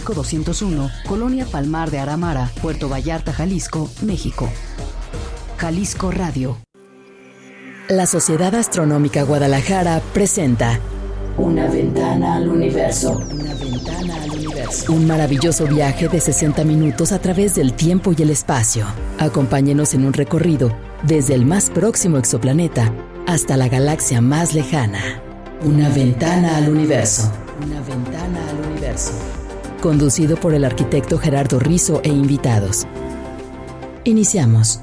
201, Colonia Palmar de Aramara, Puerto Vallarta, Jalisco, México. Jalisco Radio. La Sociedad Astronómica Guadalajara presenta Una ventana al universo. Una ventana al universo. Un maravilloso viaje de 60 minutos a través del tiempo y el espacio. Acompáñenos en un recorrido desde el más próximo exoplaneta hasta la galaxia más lejana. Una ventana al universo. Una ventana al universo. Conducido por el arquitecto Gerardo Rizo e invitados. Iniciamos.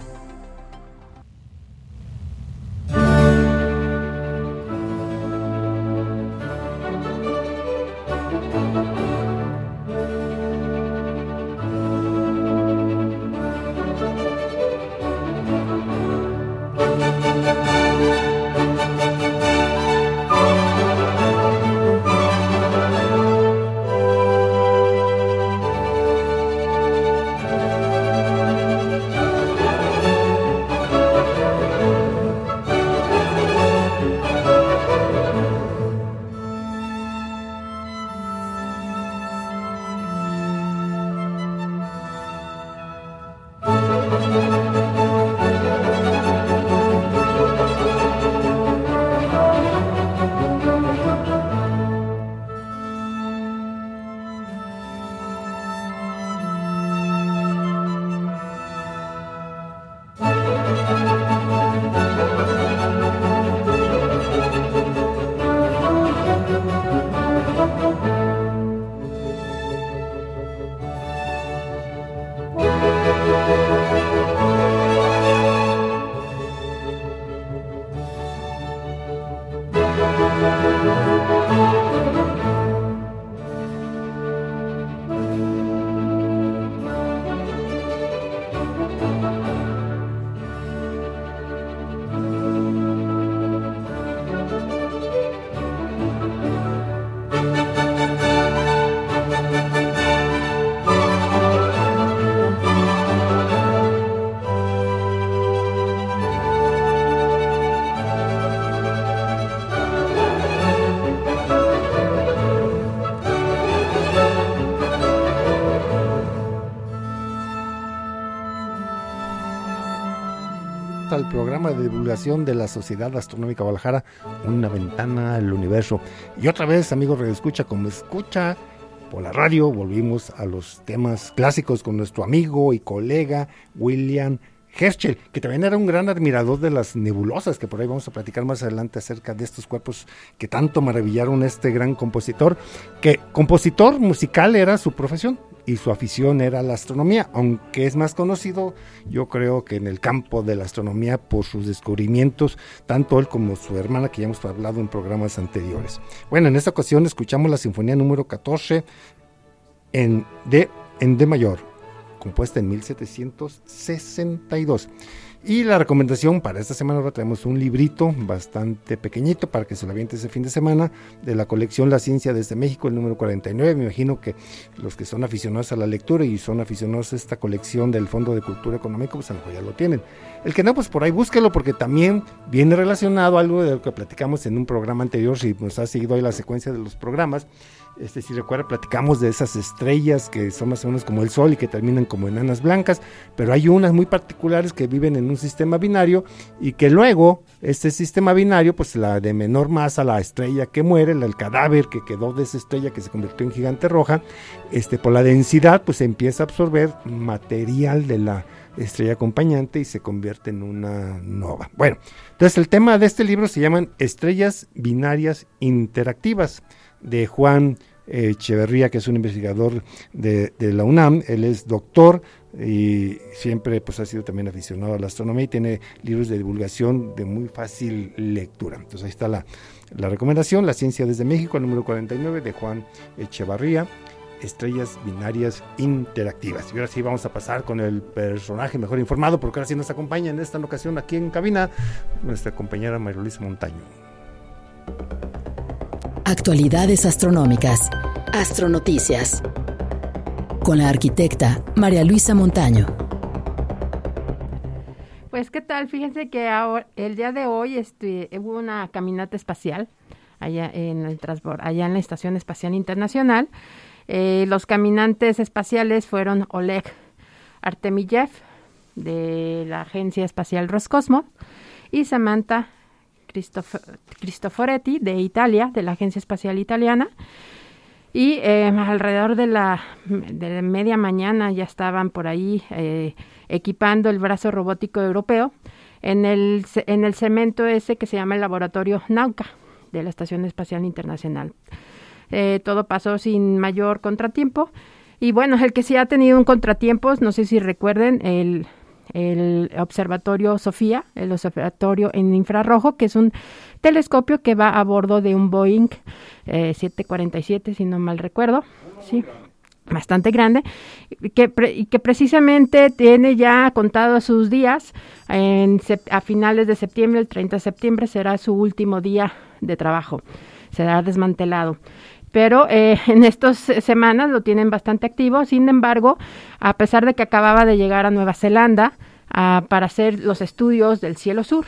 Al programa de divulgación de la Sociedad Astronómica Guadalajara, Una ventana al universo. Y otra vez, amigos radioescucha, como escucha por la radio, volvimos a los temas clásicos con nuestro amigo y colega William Herschel, que también era un gran admirador de las nebulosas, que por ahí vamos a platicar más adelante acerca de estos cuerpos que tanto maravillaron a este gran compositor, que compositor musical era su profesión y su afición era la astronomía, aunque es más conocido, yo creo que en el campo de la astronomía por sus descubrimientos, tanto él como su hermana, que ya hemos hablado en programas anteriores. Bueno, en esta ocasión escuchamos la Sinfonía número 14 en D mayor, compuesta en 1762. Y la recomendación para esta semana, ahora traemos un librito bastante pequeñito para que se lo aviente ese fin de semana, de la colección La Ciencia desde México, el número 49. Me imagino que los que son aficionados a la lectura y son aficionados a esta colección del Fondo de Cultura Económica, pues a lo mejor ya lo tienen. El que no, pues por ahí búsquelo, porque también viene relacionado a algo de lo que platicamos en un programa anterior. Si nos ha seguido ahí la secuencia de los programas, si recuerda, platicamos de esas estrellas que son más o menos como el Sol y que terminan como enanas blancas, pero hay unas muy particulares que viven en un sistema binario y que luego este sistema binario, pues la de menor masa, la estrella que muere, el cadáver que quedó de esa estrella que se convirtió en gigante roja, por la densidad, pues empieza a absorber material de la estrella acompañante y se convierte en una nova. Bueno, entonces el tema de este libro se llaman Estrellas Binarias Interactivas, de Juan Echeverría, que es un investigador de la UNAM. Él es doctor y siempre pues ha sido también aficionado a la astronomía y tiene libros de divulgación de muy fácil lectura. Entonces ahí está la recomendación, La Ciencia desde México, el número 49 de Juan Echeverría, Estrellas Binarias Interactivas. Y ahora sí vamos a pasar con el personaje mejor informado, porque ahora sí nos acompaña en esta ocasión aquí en cabina nuestra compañera María Luisa Montaño. Actualidades astronómicas. Astronoticias. Con la arquitecta María Luisa Montaño. Pues, ¿qué tal? Fíjense que ahora, el día de hoy hubo una caminata espacial allá en la Estación Espacial Internacional. Los caminantes espaciales fueron Oleg Artemyev, de la Agencia Espacial Roscosmos, y Samantha Cristoforetti, de Italia, de la Agencia Espacial Italiana. Y alrededor de media mañana ya estaban por ahí equipando el brazo robótico europeo en el cemento ese que se llama el Laboratorio Nauka de la Estación Espacial Internacional. Todo pasó sin mayor contratiempo. Y bueno, el que sí ha tenido un contratiempo, no sé si recuerden, el observatorio SOFIA, el observatorio en infrarrojo, que es un telescopio que va a bordo de un Boeing 747, si no mal recuerdo, sí, bastante grande, y que precisamente tiene ya contados sus días. A finales de septiembre, el 30 de septiembre, será su último día de trabajo, será desmantelado. Pero en estas semanas lo tienen bastante activo. Sin embargo, a pesar de que acababa de llegar a Nueva Zelanda para hacer los estudios del cielo sur,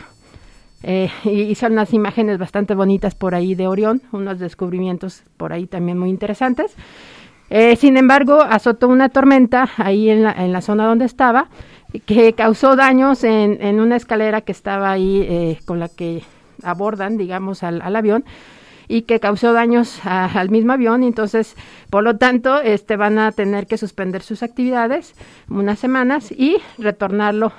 hizo unas imágenes bastante bonitas por ahí de Orión, unos descubrimientos por ahí también muy interesantes. Sin embargo, azotó una tormenta ahí en la zona donde estaba, que causó daños en una escalera que estaba ahí con la que abordan, digamos, al avión, y que causó daños al mismo avión. Y entonces, por lo tanto, van a tener que suspender sus actividades unas semanas y retornarlo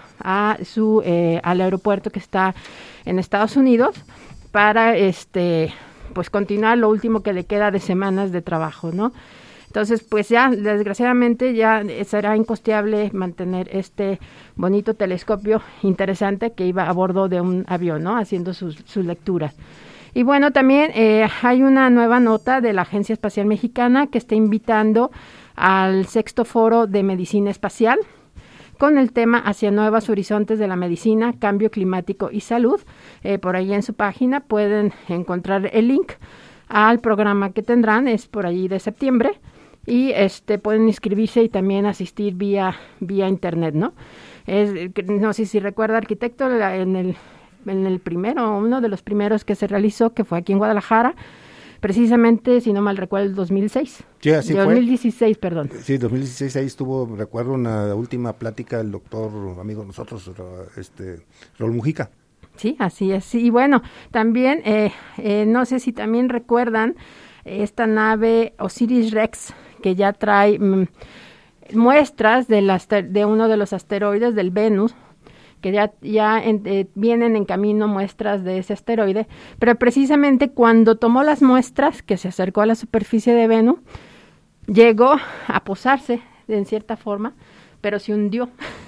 al aeropuerto que está en Estados Unidos para pues continuar lo último que le queda de semanas de trabajo, ¿no? Entonces, pues ya, desgraciadamente, ya será incosteable mantener este bonito telescopio interesante que iba a bordo de un avión, ¿no? Haciendo sus lecturas. Y bueno, también hay una nueva nota de la Agencia Espacial Mexicana que está invitando al 6º Foro de Medicina Espacial con el tema Hacia Nuevos Horizontes de la Medicina, Cambio Climático y Salud. Por ahí en su página pueden encontrar el link al programa que tendrán, es por allí de septiembre, y pueden inscribirse y también asistir vía internet, ¿no? No sé si recuerda, arquitecto, en el primero, uno de los primeros que se realizó, que fue aquí en Guadalajara, precisamente, si no mal recuerdo, el 2006. Sí, así 2016, fue. Perdón. Sí, 2016, ahí estuvo, recuerdo, una última plática del doctor, amigo de nosotros, Raúl Mujica. Sí, así es. Y bueno, también, no sé si también recuerdan esta nave Osiris-Rex, que ya trae muestras de uno de los asteroides del Venus, que ya vienen en camino muestras de ese asteroide, pero precisamente cuando tomó las muestras, que se acercó a la superficie de Venus, llegó a posarse en cierta forma, pero se hundió.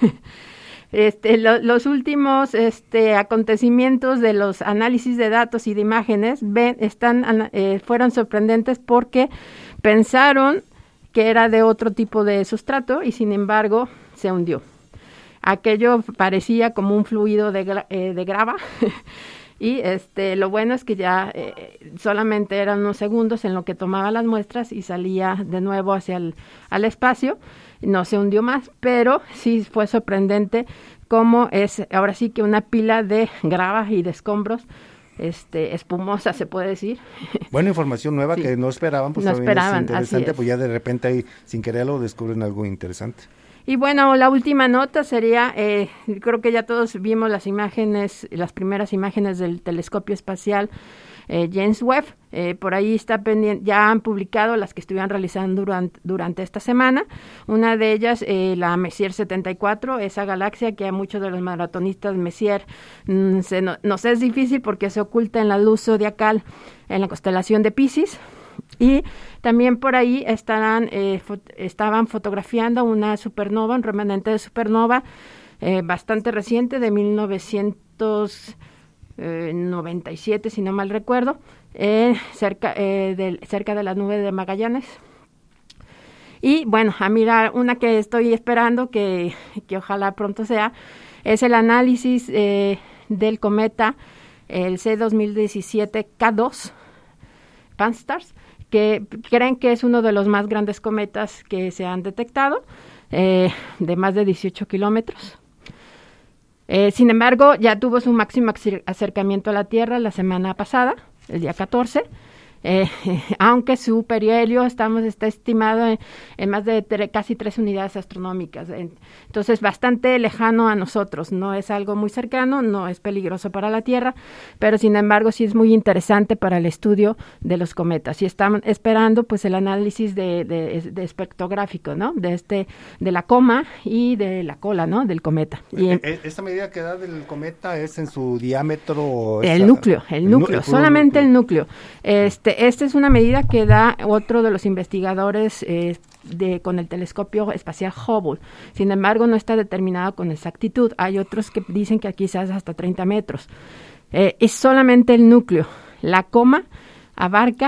Los últimos acontecimientos de los análisis de datos y de imágenes fueron sorprendentes porque pensaron que era de otro tipo de sustrato y sin embargo se hundió. Aquello parecía como un fluido de grava y lo bueno es que ya solamente eran unos segundos en lo que tomaba las muestras y salía de nuevo hacia al espacio. No se hundió más, pero sí fue sorprendente cómo es ahora sí que una pila de grava y de escombros espumosa, se puede decir. Buena información nueva, sí, que no esperaban, pues no esperaban, es interesante, pues ya de repente ahí sin quererlo descubren algo interesante. Y bueno, la última nota sería, creo que ya todos vimos las primeras imágenes del telescopio espacial James Webb. Por ahí está pendiente, ya han publicado las que estuvieron realizando durante esta semana. Una de ellas, la Messier 74, esa galaxia que a muchos de los maratonistas Messier nos es difícil porque se oculta en la luz zodiacal en la constelación de Piscis. Y también por ahí estaban fotografiando una supernova, un remanente de supernova bastante reciente, de 1997, si no mal recuerdo, cerca de la nube de Magallanes. Y bueno, a mirar, una que estoy esperando, que ojalá pronto sea, es el análisis del cometa, el C2017 K2, Pan-STARRS, que creen que es uno de los más grandes cometas que se han detectado, de más de 18 kilómetros. Sin embargo, ya tuvo su máximo acercamiento a la Tierra la semana pasada, el día 14, aunque su perihelio está estimado en más de casi 3 unidades astronómicas. Entonces, bastante lejano a nosotros. No es algo muy cercano, no es peligroso para la Tierra, pero sin embargo sí es muy interesante para el estudio de los cometas. Y estamos esperando pues el análisis de espectrográfico, ¿no? De la coma y de la cola, ¿no? Del cometa. Y ¿Esta medida que da del cometa es en su diámetro? El núcleo, solamente el núcleo. Esta es una medida que da otro de los investigadores con el telescopio espacial Hubble. Sin embargo, no está determinado con exactitud. Hay otros que dicen que quizás hasta 30 metros. Es solamente el núcleo. La coma abarca,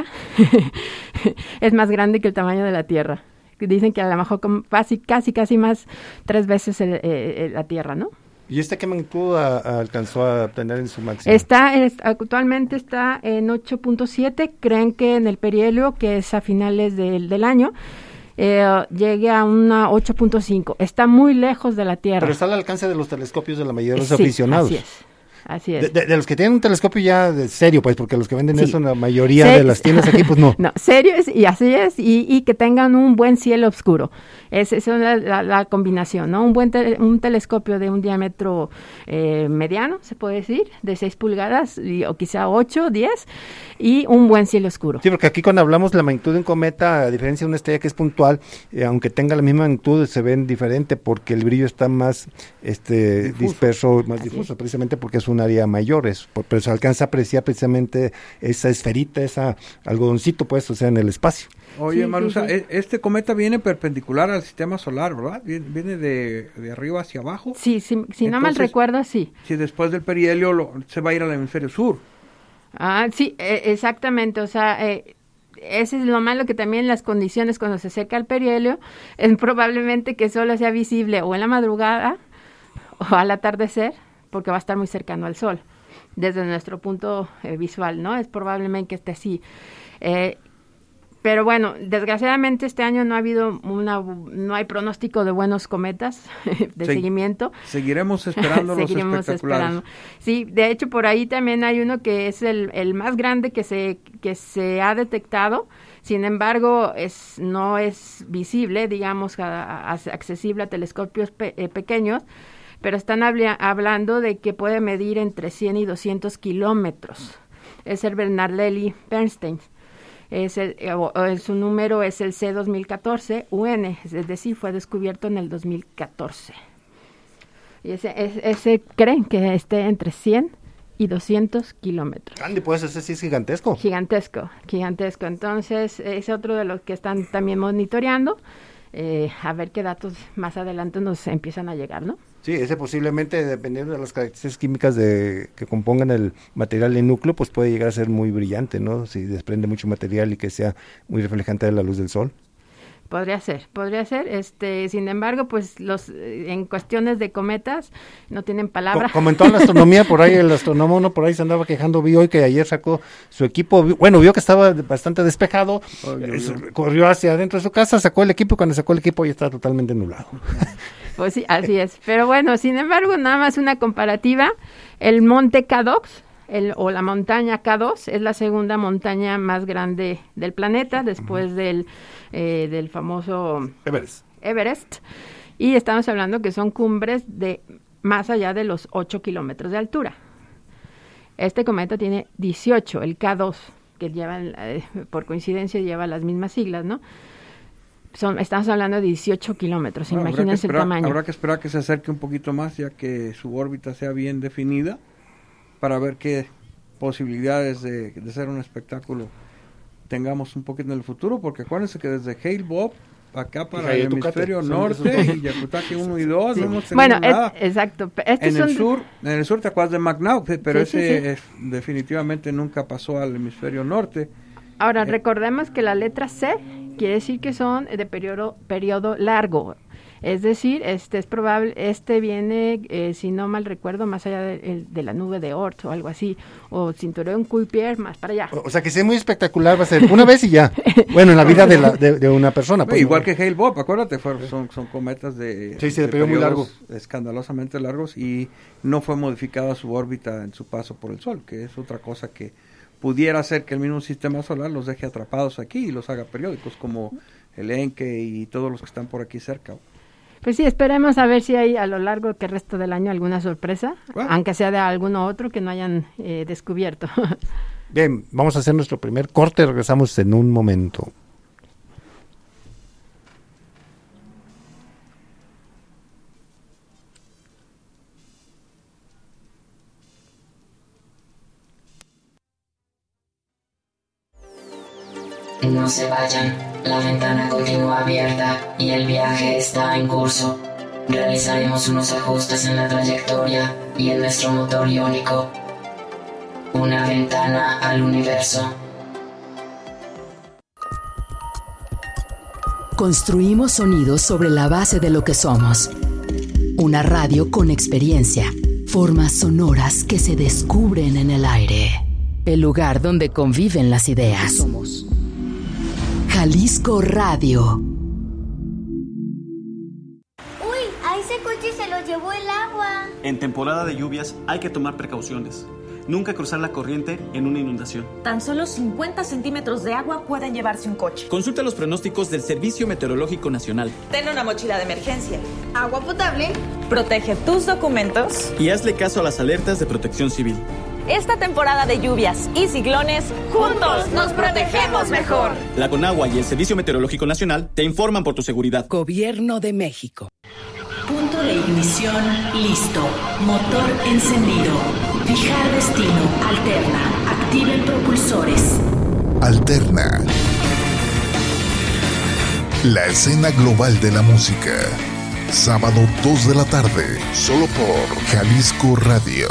es más grande que el tamaño de la Tierra. Dicen que a lo mejor casi más 3 veces la Tierra, ¿no? ¿Y qué magnitud alcanzó a tener en su máximo? Actualmente está en 8.7. Creen que en el perihelio, que es a finales del año, llegue a una 8.5. Está muy lejos de la Tierra. Pero está al alcance de los telescopios de la mayoría de los aficionados. Así es. De los que tienen un telescopio ya de serio, pues, porque los que venden eso en la mayoría de las tiendas aquí, pues no. No, serios, y así es, y que tengan un buen cielo oscuro. Esa es la combinación, ¿no? Un telescopio de un diámetro mediano, se puede decir, de 6 pulgadas, o quizá 8, 10, y un buen cielo oscuro. Sí, porque aquí cuando hablamos de la magnitud de un cometa, a diferencia de una estrella que es puntual, aunque tenga la misma magnitud, se ven diferente porque el brillo está más disperso, más difuso, precisamente porque es un área mayor, pero se alcanza a apreciar precisamente esa esferita, esa algodoncito, pues, o sea, en el espacio. Oye, Marusa, este cometa viene perpendicular al sistema solar, ¿verdad? Viene de arriba hacia abajo. Sí, si no mal recuerdo, sí. Si después del perihelio se va a ir al hemisferio sur. Sí, exactamente, o sea, ese es lo malo, que también las condiciones cuando se acerca al perihelio es probablemente que solo sea visible o en la madrugada o al atardecer, porque va a estar muy cercano al sol, desde nuestro punto visual, ¿no? Es probablemente que esté así. Pero bueno, desgraciadamente este año no hay pronóstico de buenos cometas de seguimiento. Seguiremos esperando los espectaculares. Esperando. Sí, de hecho por ahí también hay uno que es el más grande que se ha detectado. Sin embargo, no es visible, digamos, accesible a telescopios pequeños, pero están hablando de que puede medir entre 100 y 200 kilómetros. Es el Bernard-Lely Bernstein. Su número es el C2014-UN, es decir, fue descubierto en el 2014. Y ese creen que esté entre 100 y 200 kilómetros. Grande, pues ese sí es gigantesco. Gigantesco. Entonces, es otro de los que están también monitoreando, a ver qué datos más adelante nos empiezan a llegar, ¿no? Sí, ese posiblemente, dependiendo de las características químicas que compongan el material del núcleo, pues puede llegar a ser muy brillante, ¿no? Si desprende mucho material y que sea muy reflejante de la luz del sol. Podría ser. Sin embargo, pues en cuestiones de cometas no tienen palabra. Como en toda la astronomía, por ahí el astrónomo uno por ahí se andaba quejando, vi hoy que ayer sacó su equipo, vio que estaba bastante despejado, corrió hacia adentro de su casa, sacó el equipo, y cuando sacó el equipo ya está totalmente nublado. Pues sí, así es. Pero bueno, sin embargo, nada más una comparativa, el monte K2, o la montaña K2, es la segunda montaña más grande del planeta, después del famoso Everest, y estamos hablando que son cumbres de más allá de los 8 kilómetros de altura. Este cometa tiene 18, el K2, que lleva, por coincidencia, lleva las mismas siglas, ¿no? Estamos hablando de 18 kilómetros, imagínense el tamaño. Habrá que esperar que se acerque un poquito más, ya que su órbita sea bien definida, para ver qué posibilidades de ser un espectáculo tengamos un poquito en el futuro, porque acuérdense que desde Hale-Bopp acá para el hemisferio norte y Yakutaki 1 y 2 no hemos tenido nada. Exacto. En el sur te acuerdas de McNaught, pero ese definitivamente nunca pasó al hemisferio norte. Ahora, recordemos que la letra C quiere decir que son de periodo largo. Es decir, es probable, viene, si no mal recuerdo, más allá de la nube de Oort o algo así, o cinturón Kuiper, más para allá. O sea, que sea muy espectacular, va a ser una vez y ya. Bueno, en la vida de una persona. Pues, igual que Hale-Bopp, acuérdate, son cometas de periodo muy largo, escandalosamente largos, y no fue modificada su órbita en su paso por el Sol, que es otra cosa que pudiera ser que el mismo sistema solar los deje atrapados aquí y los haga periódicos, como el Enque y todos los que están por aquí cerca. Pues sí, esperemos a ver si hay a lo largo del resto del año alguna sorpresa, Bueno. aunque sea de alguno otro que no hayan descubierto. Bien, vamos a hacer nuestro primer corte, regresamos en un momento. No se vayan, la ventana continúa abierta y el viaje está en curso. Realizaremos unos ajustes en la trayectoria y en nuestro motor iónico. Una ventana al universo. Construimos sonidos sobre la base de lo que somos. Una radio con experiencia. Formas sonoras que se descubren en el aire. El lugar donde conviven las ideas. Somos Jalisco Radio. ¡Uy! A ese coche se lo llevó el agua. En temporada de lluvias hay que tomar precauciones. Nunca cruzar la corriente en una inundación. Tan solo 50 centímetros de agua pueden llevarse un coche. Consulta los pronósticos del Servicio Meteorológico Nacional. Ten una mochila de emergencia. Agua potable. Protege tus documentos. Y hazle caso a las alertas de Protección Civil. Esta temporada de lluvias y ciclones, juntos nos protegemos mejor. La Conagua y el Servicio Meteorológico Nacional te informan por tu seguridad. Gobierno de México. Punto de ignición listo. Motor encendido. Fijar destino. Alterna. Activen propulsores. Alterna. La escena global de la música. Sábado 2 de la tarde. Solo por Jalisco Radio.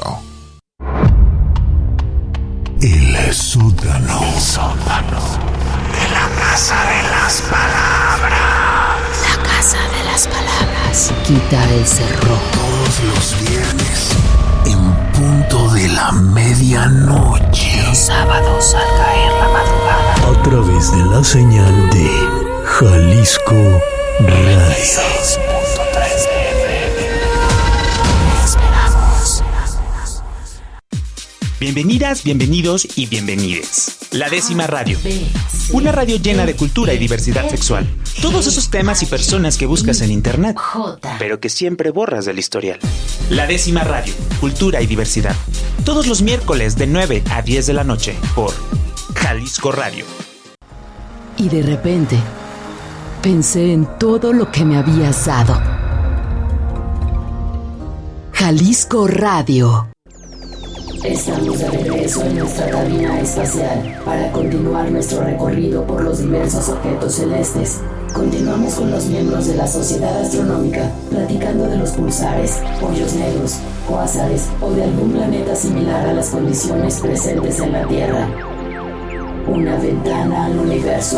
El sótano. El sótano de la Casa de las Palabras. La Casa de las Palabras. Quita el cerro. Todos los viernes, en punto de la medianoche. Los sábados al caer la madrugada. A través de la señal de Jalisco Radio. 6.3 Esperamos. Bienvenidas, bienvenidos y bienvenides. La Décima Radio. Una radio llena de cultura y diversidad sexual. Todos esos temas y personas que buscas en internet, pero que siempre borras del historial. La Décima Radio. Cultura y diversidad. Todos los miércoles de 9 a 10 de la noche por Jalisco Radio. Y de repente, pensé en todo lo que me habías dado. Jalisco Radio. Estamos de regreso en nuestra cabina espacial para continuar nuestro recorrido por los diversos objetos celestes. Continuamos con los miembros de la Sociedad Astronómica platicando de los pulsares, hoyos negros, cuásares o de algún planeta similar a las condiciones presentes en la Tierra. Una ventana al universo.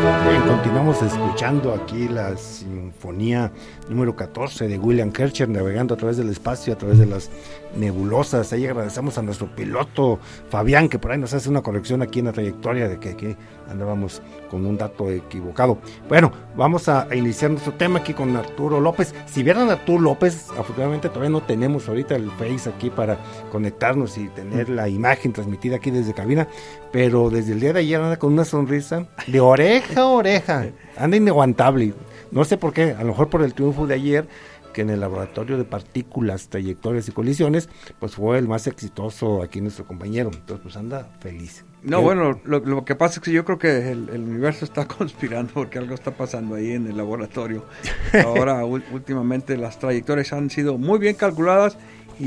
Bien, continuamos escuchando aquí la sinfonía número 14 de William Kircher, navegando a través del espacio, a través de las nebulosas. Ahí agradecemos a nuestro piloto Fabián, que por ahí nos hace una corrección aquí en la trayectoria de que aquí andábamos con un dato equivocado. Bueno, vamos a iniciar nuestro tema aquí con Arturo López. Si vieran a Arturo López, afortunadamente todavía no tenemos ahorita el Face aquí para conectarnos y tener la imagen transmitida aquí desde cabina, pero desde el día de ayer anda con una sonrisa de oreja a oreja, anda inaguantable. No sé por qué, a lo mejor por el triunfo de ayer, que en el laboratorio de partículas, trayectorias y colisiones, pues fue el más exitoso aquí nuestro compañero. Entonces, pues anda feliz. No, bueno, lo que pasa es que yo creo que el universo está conspirando porque algo está pasando ahí en el laboratorio. Ahora, últimamente, las trayectorias han sido muy bien calculadas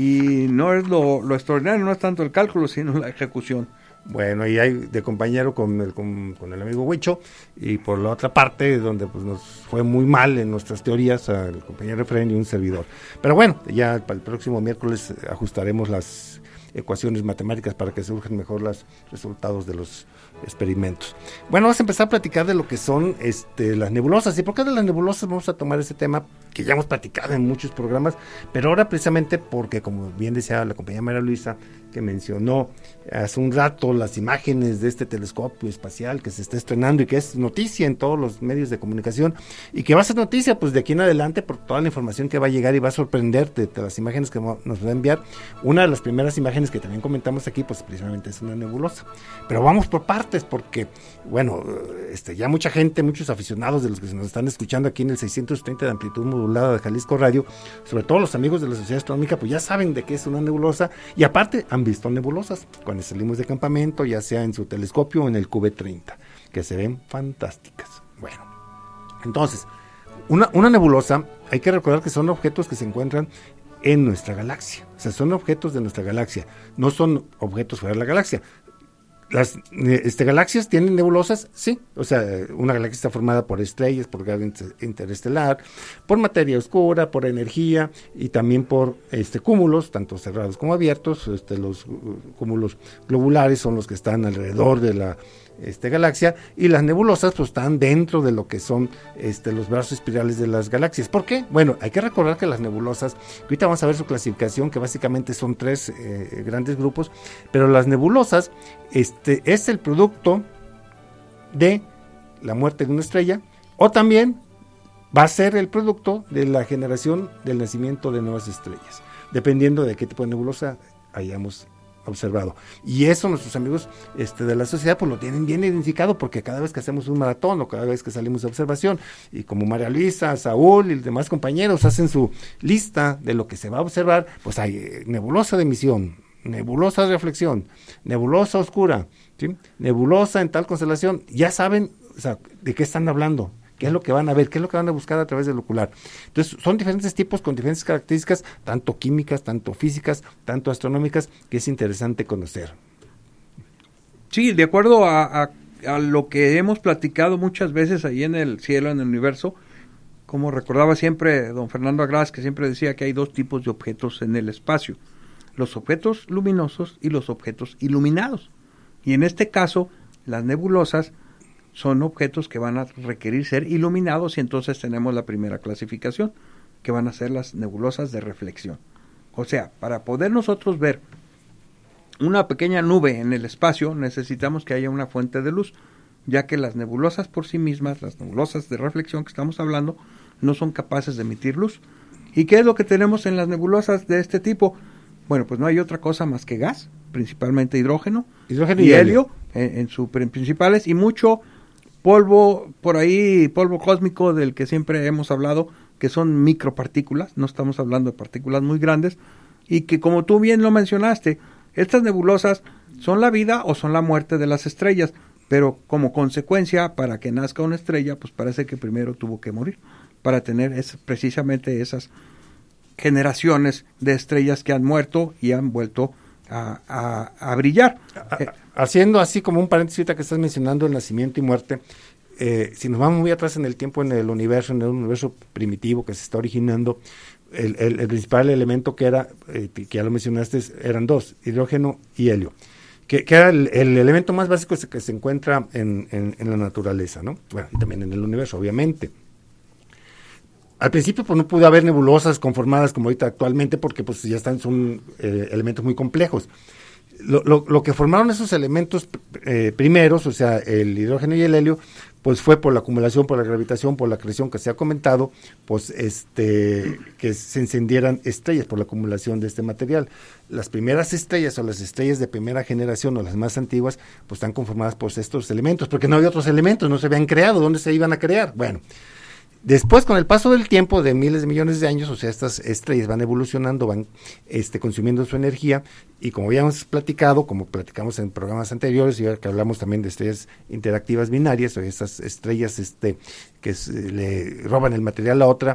y no es lo extraordinario, no es tanto el cálculo, sino la ejecución. Bueno, y hay de compañero con el amigo Huicho, y por la otra parte, donde pues nos fue muy mal en nuestras teorías, al compañero Efraín y un servidor. Pero bueno, ya para el próximo miércoles ajustaremos las ecuaciones matemáticas para que surjan mejor los resultados de los experimentos. Bueno, vamos a empezar a platicar de lo que son las nebulosas. ¿Y por qué de las nebulosas vamos a tomar ese tema que ya hemos platicado en muchos programas? Pero ahora precisamente porque, como bien decía la compañera María Luisa, que mencionó hace un rato las imágenes de este telescopio espacial que se está estrenando y que es noticia en todos los medios de comunicación, y que va a ser noticia pues de aquí en adelante por toda la información que va a llegar y va a sorprenderte de las imágenes que nos va a enviar. Una de las primeras imágenes que también comentamos aquí pues precisamente es una nebulosa. Pero vamos por partes porque, bueno, ya mucha gente, muchos aficionados de los que nos están escuchando aquí en el 630 de amplitud modulada de Jalisco Radio, sobre todo los amigos de la Sociedad Astronómica, pues ya saben de qué es una nebulosa, y aparte han visto nebulosas cuando salimos de campamento, ya sea en su telescopio o en el QV30, que se ven fantásticas. Bueno, entonces, una nebulosa, hay que recordar que son objetos que se encuentran en nuestra galaxia, o sea, son objetos de nuestra galaxia, no son objetos fuera de la galaxia. Las galaxias tienen nebulosas, sí, o sea, una galaxia está formada por estrellas, por gas interestelar, por materia oscura, por energía y también por cúmulos, tanto cerrados como abiertos. Los cúmulos globulares son los que están alrededor de la galaxia, y las nebulosas pues están dentro de lo que son los brazos espirales de las galaxias. ¿Por qué? Bueno, hay que recordar que las nebulosas, ahorita vamos a ver su clasificación, que básicamente son tres grandes grupos, pero las nebulosas es el producto de la muerte de una estrella, o también va a ser el producto de la generación del nacimiento de nuevas estrellas, dependiendo de qué tipo de nebulosa hayamos observado. Y eso nuestros amigos de la sociedad pues lo tienen bien identificado, porque cada vez que hacemos un maratón o cada vez que salimos de observación, y como María Luisa, Saúl y los demás compañeros hacen su lista de lo que se va a observar, pues hay nebulosa de emisión, nebulosa de reflexión, nebulosa oscura, ¿sí? Nebulosa en tal constelación. Ya saben, o sea, de qué están hablando, qué es lo que van a ver, qué es lo que van a buscar a través del ocular. Entonces, son diferentes tipos con diferentes características, tanto químicas, tanto físicas, tanto astronómicas, que es interesante conocer. Sí, de acuerdo a lo que hemos platicado muchas veces ahí en el cielo, en el universo, como recordaba siempre don Fernando Agras, que siempre decía que hay dos tipos de objetos en el espacio: los objetos luminosos y los objetos iluminados. Y en este caso, las nebulosas son objetos que van a requerir ser iluminados, y entonces tenemos la primera clasificación, que van a ser las nebulosas de reflexión. O sea, para poder nosotros ver una pequeña nube en el espacio, necesitamos que haya una fuente de luz, ya que las nebulosas por sí mismas, las nebulosas de reflexión que estamos hablando, no son capaces de emitir luz. ¿Y qué es lo que tenemos en las nebulosas de este tipo? Bueno, pues no hay otra cosa más que gas, principalmente hidrógeno y helio en sus principales, y mucho polvo por ahí, polvo cósmico del que siempre hemos hablado, que son micropartículas, no estamos hablando de partículas muy grandes, y que, como tú bien lo mencionaste, estas nebulosas son la vida o son la muerte de las estrellas, pero como consecuencia, para que nazca una estrella, pues parece que primero tuvo que morir, para tener precisamente esas generaciones de estrellas que han muerto y han vuelto a brillar. Haciendo así como un paréntesis que estás mencionando el nacimiento y muerte, si nos vamos muy atrás en el tiempo, en el universo primitivo que se está originando, el principal elemento que era, que ya lo mencionaste, eran dos, hidrógeno y helio, que era el elemento más básico que se encuentra en la naturaleza, ¿no? Bueno, y también en el universo, obviamente. Al principio pues no pudo haber nebulosas conformadas como ahorita actualmente porque pues ya son elementos muy complejos. Lo que formaron esos elementos primeros, o sea, el hidrógeno y el helio, pues fue por la acumulación, por la gravitación, por la acreción que se ha comentado, pues que se encendieran estrellas por la acumulación de este material. Las primeras estrellas o las estrellas de primera generación o las más antiguas, pues están conformadas por estos elementos, porque no había otros elementos, no se habían creado, ¿dónde se iban a crear? Bueno, después, con el paso del tiempo, de miles de millones de años, o sea, estas estrellas van evolucionando, van consumiendo su energía, y como habíamos platicado, como platicamos en programas anteriores, y ahora que hablamos también de estrellas interactivas binarias, o estas estrellas que le roban el material a otra,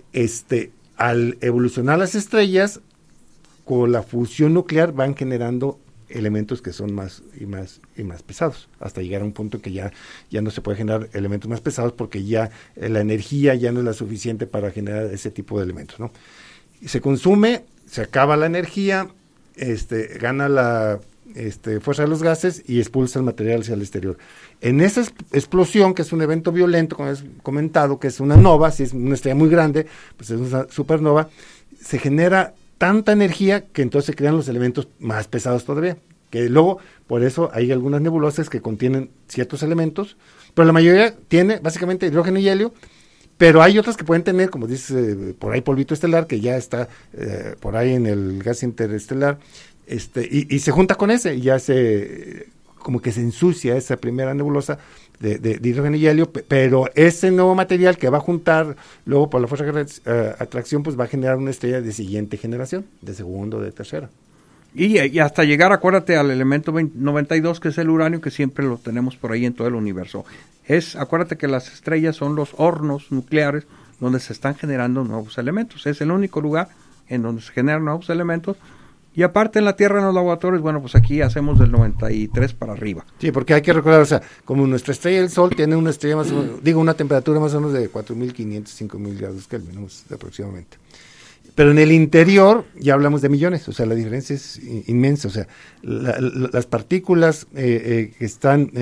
al evolucionar las estrellas, con la fusión nuclear van generando elementos que son más pesados, hasta llegar a un punto que ya no se puede generar elementos más pesados porque ya la energía ya no es la suficiente para generar ese tipo de elementos, ¿no? Y se consume, se acaba la energía, gana la fuerza de los gases y expulsa el material hacia el exterior. En esa explosión, que es un evento violento, como has comentado, que es una nova, si es una estrella muy grande, pues es una supernova, se genera tanta energía que entonces se crean los elementos más pesados todavía, que luego, por eso hay algunas nebulosas que contienen ciertos elementos, pero la mayoría tiene básicamente hidrógeno y helio, pero hay otras que pueden tener, como dice por ahí, polvito estelar, que ya está por ahí en el gas interestelar, y se junta con ese, y ya como que se ensucia esa primera nebulosa de hidrógeno y helio, pero ese nuevo material que va a juntar luego por la fuerza de atracción, pues va a generar una estrella de siguiente generación, de segunda o de tercera. Y hasta llegar, acuérdate, al elemento 92, que es el uranio, que siempre lo tenemos por ahí en todo el universo. Acuérdate que las estrellas son los hornos nucleares donde se están generando nuevos elementos. Es el único lugar en donde se generan nuevos elementos. Y aparte en la Tierra, en los laboratorios, bueno, pues aquí hacemos del 93 para arriba. Sí, porque hay que recordar, o sea, como nuestra estrella del Sol tiene una estrella más o menos, una temperatura más o menos de 4.500, 5.000 grados Kelvin, aproximadamente. Pero en el interior ya hablamos de millones, o sea, la diferencia es inmensa, o sea, las partículas que están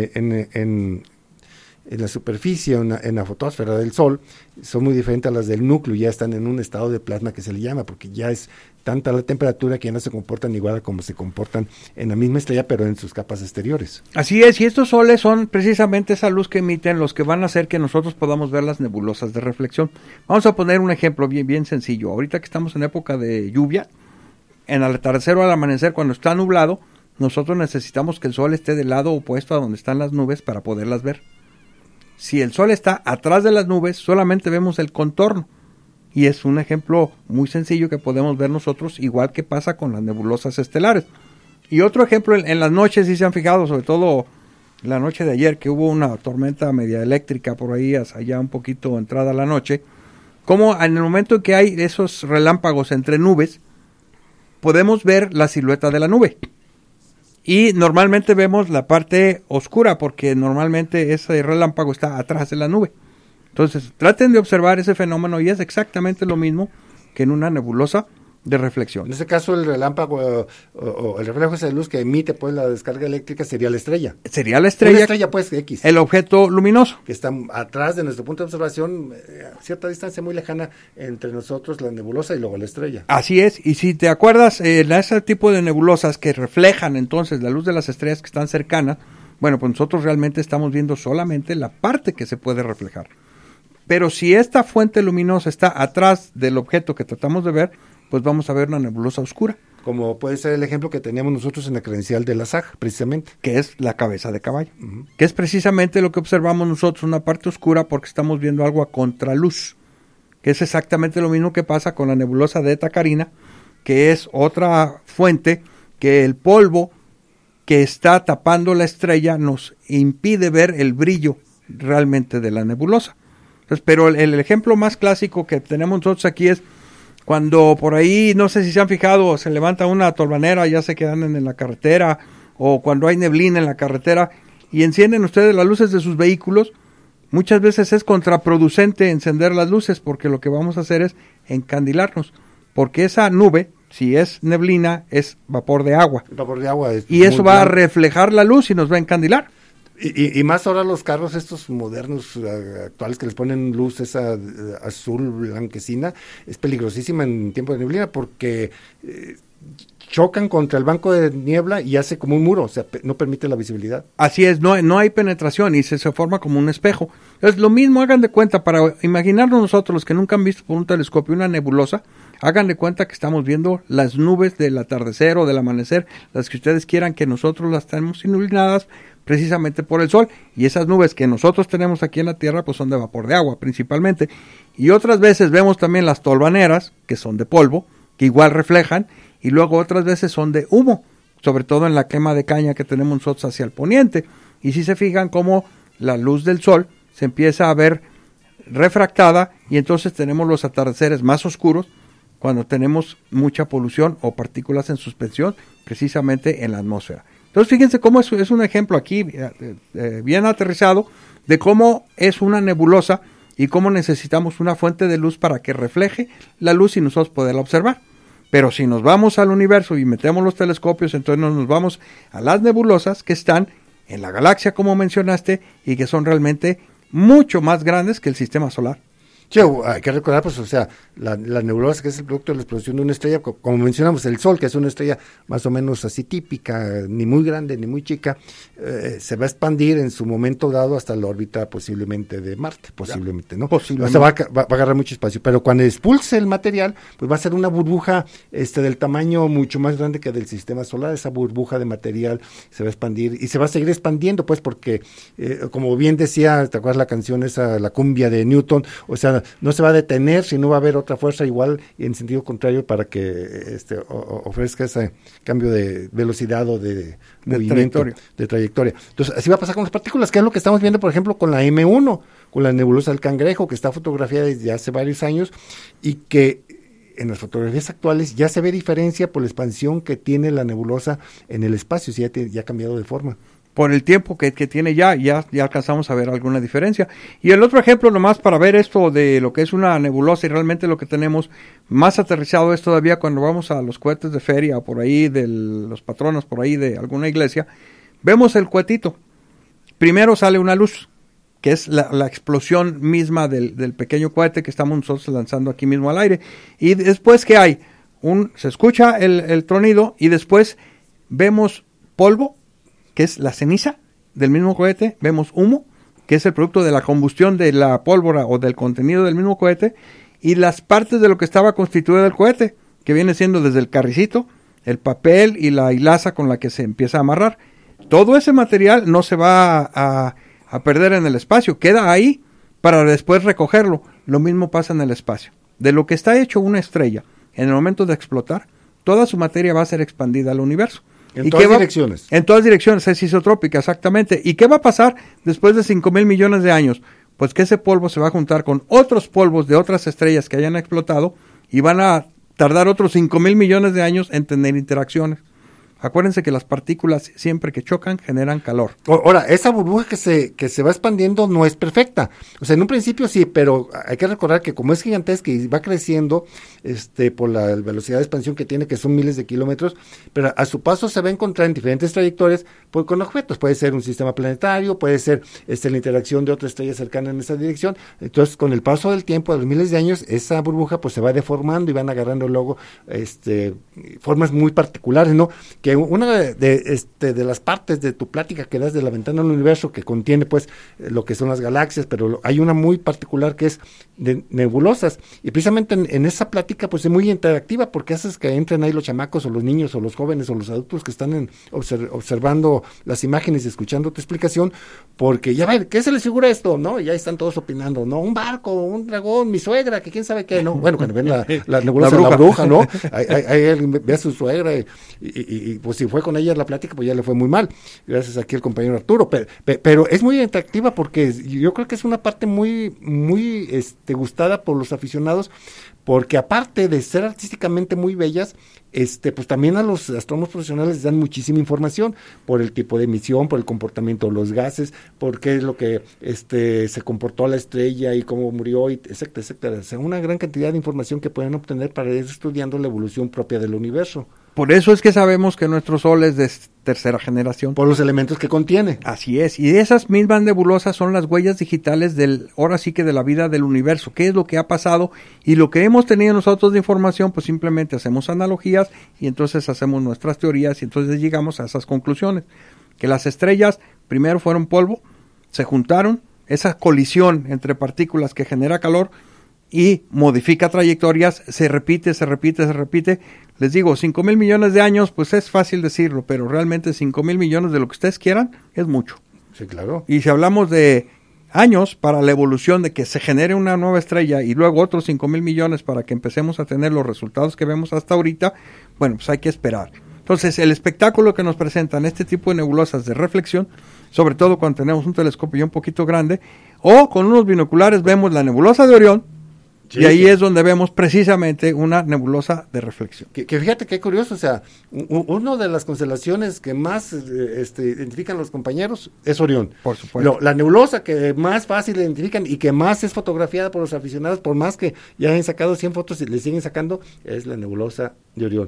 en la superficie, en la fotosfera del Sol, son muy diferentes a las del núcleo, ya están en un estado de plasma que se le llama, porque ya es tanta la temperatura que ya no se comportan igual a como se comportan en la misma estrella, pero en sus capas exteriores. Así es, y estos soles son precisamente esa luz que emiten los que van a hacer que nosotros podamos ver las nebulosas de reflexión. Vamos a poner un ejemplo bien sencillo. Ahorita que estamos en época de lluvia, en el atardecer o al amanecer, cuando está nublado, nosotros necesitamos que el sol esté del lado opuesto a donde están las nubes para poderlas ver. Si el sol está atrás de las nubes, solamente vemos el contorno. Y es un ejemplo muy sencillo que podemos ver nosotros, igual que pasa con las nebulosas estelares. Y otro ejemplo, en las noches, si se han fijado, sobre todo la noche de ayer, que hubo una tormenta media eléctrica por ahí, allá un poquito entrada la noche, como en el momento en que hay esos relámpagos entre nubes, podemos ver la silueta de la nube. Y normalmente vemos la parte oscura, porque normalmente ese relámpago está atrás de la nube. Entonces, traten de observar ese fenómeno y es exactamente lo mismo que en una nebulosa de reflexión. En este caso, el relámpago o el reflejo de luz que emite pues la descarga eléctrica sería la estrella. Sería la estrella. Una estrella, pues, X. El objeto luminoso. Que está atrás de nuestro punto de observación, a cierta distancia muy lejana entre nosotros, la nebulosa y luego la estrella. Así es, y si te acuerdas, ese tipo de nebulosas que reflejan entonces la luz de las estrellas que están cercanas, bueno, pues nosotros realmente estamos viendo solamente la parte que se puede reflejar. Pero si esta fuente luminosa está atrás del objeto que tratamos de ver, pues vamos a ver una nebulosa oscura. Como puede ser el ejemplo que teníamos nosotros en la credencial de la SAG, precisamente. Que es la cabeza de caballo. Uh-huh. Que es precisamente lo que observamos nosotros, una parte oscura, porque estamos viendo algo a contraluz. Que es exactamente lo mismo que pasa con la nebulosa de Eta Carina, que es otra fuente que el polvo que está tapando la estrella nos impide ver el brillo realmente de la nebulosa. Entonces, pero el ejemplo más clásico que tenemos nosotros aquí es cuando por ahí, no sé si se han fijado, se levanta una tolvanera, ya se quedan en la carretera, o cuando hay neblina en la carretera y encienden ustedes las luces de sus vehículos, muchas veces es contraproducente encender las luces porque lo que vamos a hacer es encandilarnos, porque esa nube si es neblina, es vapor de agua. El vapor de agua es y eso va a reflejar la luz y nos va a encandilar. Y más ahora los carros estos modernos actuales que les ponen luz esa azul blanquecina, es peligrosísima en tiempo de neblina porque chocan contra el banco de niebla y hace como un muro, o sea, no permite la visibilidad. Así es, no hay penetración y se forma como un espejo. Es lo mismo, hagan de cuenta, para imaginarnos nosotros, los que nunca han visto por un telescopio una nebulosa, hagan de cuenta que estamos viendo las nubes del atardecer o del amanecer, las que ustedes quieran, que nosotros las tenemos iluminadas precisamente por el sol, y esas nubes que nosotros tenemos aquí en la Tierra pues son de vapor de agua principalmente, y otras veces vemos también las tolvaneras, que son de polvo, que igual reflejan, y luego otras veces son de humo, sobre todo en la quema de caña que tenemos nosotros hacia el poniente, y si se fijan cómo la luz del sol se empieza a ver refractada, y entonces tenemos los atardeceres más oscuros, cuando tenemos mucha polución o partículas en suspensión, precisamente en la atmósfera. Entonces fíjense cómo es un ejemplo aquí bien aterrizado de cómo es una nebulosa y cómo necesitamos una fuente de luz para que refleje la luz y nosotros poderla observar. Pero si nos vamos al universo y metemos los telescopios, entonces nos vamos a las nebulosas que están en la galaxia, como mencionaste, y que son realmente mucho más grandes que el sistema solar. Sí, hay que recordar, pues, o sea, la nebulosa, que es el producto de la explosión de una estrella, como mencionamos, el Sol, que es una estrella más o menos así típica, ni muy grande ni muy chica, se va a expandir en su momento dado hasta la órbita posiblemente de Marte, posiblemente, ¿no? Posiblemente. O sea, va a agarrar mucho espacio, pero cuando expulse el material, pues va a ser una burbuja del tamaño mucho más grande que del sistema solar. Esa burbuja de material se va a expandir y se va a seguir expandiendo, pues, porque, como bien decía, ¿te acuerdas la canción esa, la cumbia de Newton? O sea, no se va a detener, sino va a haber otra fuerza igual y en sentido contrario para que ofrezca ese cambio de velocidad o de movimiento, de trayectoria. Entonces, así va a pasar con las partículas, que es lo que estamos viendo, por ejemplo, con la M1, con la nebulosa del Cangrejo, que está fotografiada desde hace varios años y que en las fotografías actuales ya se ve diferencia por la expansión que tiene la nebulosa en el espacio, si ya ha cambiado de forma. Por el tiempo que tiene ya alcanzamos a ver alguna diferencia. Y el otro ejemplo, nomás para ver esto de lo que es una nebulosa y realmente lo que tenemos más aterrizado es todavía cuando vamos a los cohetes de feria o por ahí de los patronos, por ahí de alguna iglesia, vemos el cohetito. Primero sale una luz, que es la explosión misma del pequeño cohete que estamos nosotros lanzando aquí mismo al aire. Y después, ¿qué hay? Se escucha el tronido y después vemos polvo, que es la ceniza del mismo cohete, vemos humo, que es el producto de la combustión de la pólvora o del contenido del mismo cohete, y las partes de lo que estaba constituido el cohete, que viene siendo desde el carricito, el papel y la hilaza con la que se empieza a amarrar. Todo ese material no se va a perder en el espacio, queda ahí para después recogerlo. Lo mismo pasa en el espacio. De lo que está hecho una estrella, en el momento de explotar, toda su materia va a ser expandida al universo. En todas direcciones. En todas direcciones, es isotrópica, exactamente. ¿Y qué va a pasar después de 5,000 millones de años? Pues que ese polvo se va a juntar con otros polvos de otras estrellas que hayan explotado y van a tardar otros 5,000 millones de años en tener interacciones. Acuérdense que las partículas siempre que chocan generan calor. Ahora, esa burbuja que se va expandiendo no es perfecta. O sea, en un principio sí, pero hay que recordar que como es gigantesca y va creciendo por la velocidad de expansión que tiene, que son miles de kilómetros, pero a su paso se va a encontrar en diferentes trayectorias con objetos. Puede ser un sistema planetario, puede ser la interacción de otra estrella cercana en esa dirección. Entonces, con el paso del tiempo, de los miles de años, esa burbuja pues se va deformando y van agarrando luego formas muy particulares, ¿no? Que una de las partes de tu plática que das de la ventana al universo, que contiene pues lo que son las galaxias, pero hay una muy particular que es de nebulosas, y precisamente en esa plática pues es muy interactiva, porque haces que entren ahí los chamacos o los niños o los jóvenes o los adultos que están observando las imágenes y escuchando tu explicación, porque ya ver, ¿qué se les figura esto? ¿No? Y ya están todos opinando, ¿no? Un barco, un dragón, mi suegra, que quién sabe qué, ¿no? Bueno, cuando ven la nebulosa de la bruja, ¿no? Ahí él ve a su suegra y pues si fue con ella la plática, pues ya le fue muy mal, gracias aquí al compañero Arturo, pero es muy interactiva porque yo creo que es una parte muy, muy gustada por los aficionados, porque aparte de ser artísticamente muy bellas, pues también a los astrónomos profesionales les dan muchísima información por el tipo de emisión, por el comportamiento de los gases, por qué es lo que se comportó la estrella y cómo murió, etcétera, etcétera. O sea, una gran cantidad de información que pueden obtener para ir estudiando la evolución propia del universo. Por eso es que sabemos que nuestro Sol es de tercera generación. Por los elementos que contiene. Así es, y esas mismas nebulosas son las huellas digitales ahora sí que de la vida del universo, qué es lo que ha pasado, y lo que hemos tenido nosotros de información, pues simplemente hacemos analogías, y entonces hacemos nuestras teorías, y entonces llegamos a esas conclusiones, que las estrellas primero fueron polvo, se juntaron, esa colisión entre partículas que genera calor, y modifica trayectorias, se repite. Les digo, 5,000 millones de años, pues es fácil decirlo, pero realmente 5,000 millones de lo que ustedes quieran es mucho. Sí, claro. Y si hablamos de años para la evolución de que se genere una nueva estrella y luego otros 5,000 millones para que empecemos a tener los resultados que vemos hasta ahorita, bueno, pues hay que esperar. Entonces, el espectáculo que nos presentan este tipo de nebulosas de reflexión, sobre todo cuando tenemos un telescopio ya un poquito grande, o con unos binoculares vemos la nebulosa de Orión, sí, y ahí es donde vemos precisamente una nebulosa de reflexión. Que fíjate qué curioso, o sea, una de las constelaciones que más identifican los compañeros es Orión. Por supuesto. La nebulosa que más fácil identifican y que más es fotografiada por los aficionados, por más que ya han sacado 100 fotos y le siguen sacando, es la nebulosa de Orión.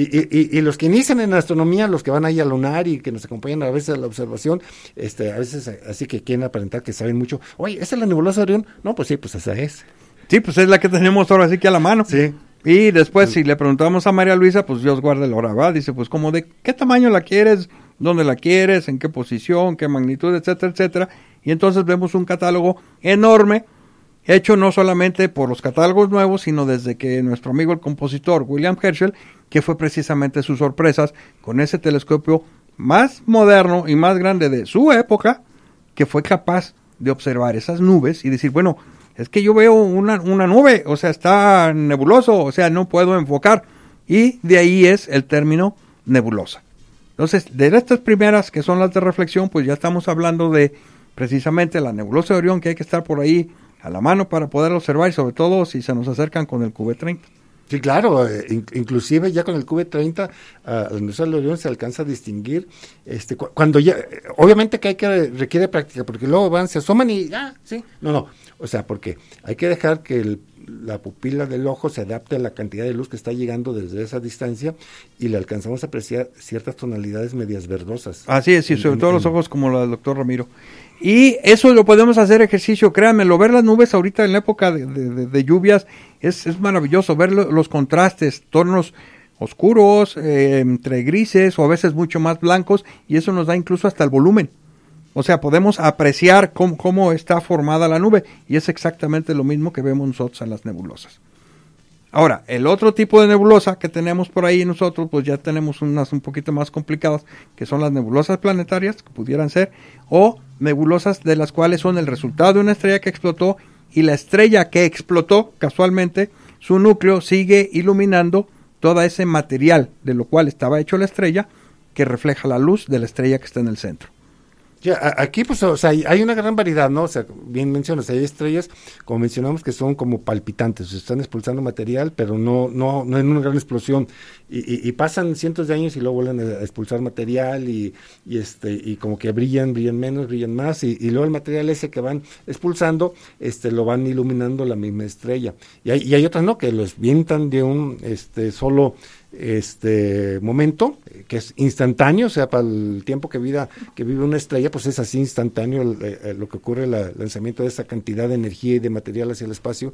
Y los que inician en astronomía, los que van ahí a lunar y que nos acompañan a veces a la observación, a veces así que quieren aparentar que saben mucho. Oye, ¿esa es la nebulosa de Orión? No, pues sí, pues esa es. Sí, pues es la que tenemos ahora sí que a la mano. Sí. Y después, si le preguntamos a María Luisa, pues Dios guarde la hora, ¿va? Dice, pues como de qué tamaño la quieres, dónde la quieres, en qué posición, qué magnitud, etcétera, etcétera. Y entonces vemos un catálogo enorme, hecho no solamente por los catálogos nuevos, sino desde que nuestro amigo el compositor William Herschel, que fue precisamente sus sorpresas con ese telescopio más moderno y más grande de su época, que fue capaz de observar esas nubes y decir, bueno, es que yo veo una nube, o sea, está nebuloso, o sea, no puedo enfocar. Y de ahí es el término nebulosa. Entonces, de estas primeras, que son las de reflexión, pues ya estamos hablando de precisamente la nebulosa de Orión, que hay que estar por ahí a la mano para poder observar, y sobre todo si se nos acercan con el QV30. Sí, claro, inclusive ya con el QV30, la nebulosa de Orión se alcanza a distinguir, cuando ya, obviamente que requiere práctica, porque luego se asoman y sí, no, o sea, porque hay que dejar que la pupila del ojo se adapte a la cantidad de luz que está llegando desde esa distancia y le alcanzamos a apreciar ciertas tonalidades medias verdosas. Así es, y sobre todo los ojos como la del doctor Ramiro. Y eso lo podemos hacer ejercicio, créanmelo, ver las nubes ahorita en la época de lluvias es maravilloso, ver los contrastes, tonos oscuros, entre grises o a veces mucho más blancos, y eso nos da incluso hasta el volumen. O sea, podemos apreciar cómo está formada la nube, y es exactamente lo mismo que vemos nosotros en las nebulosas. Ahora, el otro tipo de nebulosa que tenemos por ahí nosotros, pues ya tenemos unas un poquito más complicadas, que son las nebulosas planetarias, que pudieran ser, o nebulosas de las cuales son el resultado de una estrella que explotó, y la estrella que explotó, casualmente, su núcleo sigue iluminando todo ese material de lo cual estaba hecho la estrella, que refleja la luz de la estrella que está en el centro. Ya, aquí pues, o sea, hay una gran variedad, ¿no? O sea, bien mencionas, hay estrellas, como mencionamos, que son como palpitantes, o sea, están expulsando material, pero no en una gran explosión, y pasan cientos de años y luego vuelven a expulsar material, y como que brillan menos, brillan más, y luego el material ese que van expulsando, lo van iluminando la misma estrella. Y hay otras, ¿no? Que los vientan de un, solo momento, que es instantáneo, o sea, para el tiempo que vive una estrella, pues es así instantáneo lo que ocurre, el lanzamiento de esa cantidad de energía y de material hacia el espacio,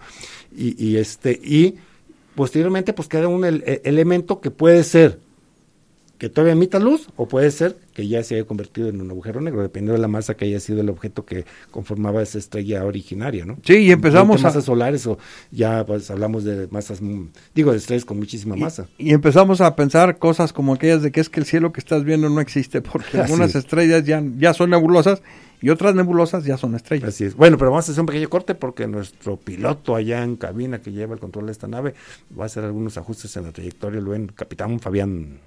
y posteriormente pues queda un elemento que puede ser que todavía emita luz, o puede ser que ya se haya convertido en un agujero negro, dependiendo de la masa que haya sido el objeto que conformaba esa estrella originaria, ¿no? Sí, y empezamos masas solares, o ya pues hablamos de masas, de estrellas con muchísima masa. Y empezamos a pensar cosas como aquellas de que es que el cielo que estás viendo no existe, porque algunas estrellas ya son nebulosas, y otras nebulosas ya son estrellas. Así es. Bueno, pero vamos a hacer un pequeño corte, porque nuestro piloto allá en cabina, que lleva el control de esta nave, va a hacer algunos ajustes en la trayectoria. Lo ven, capitán Fabián.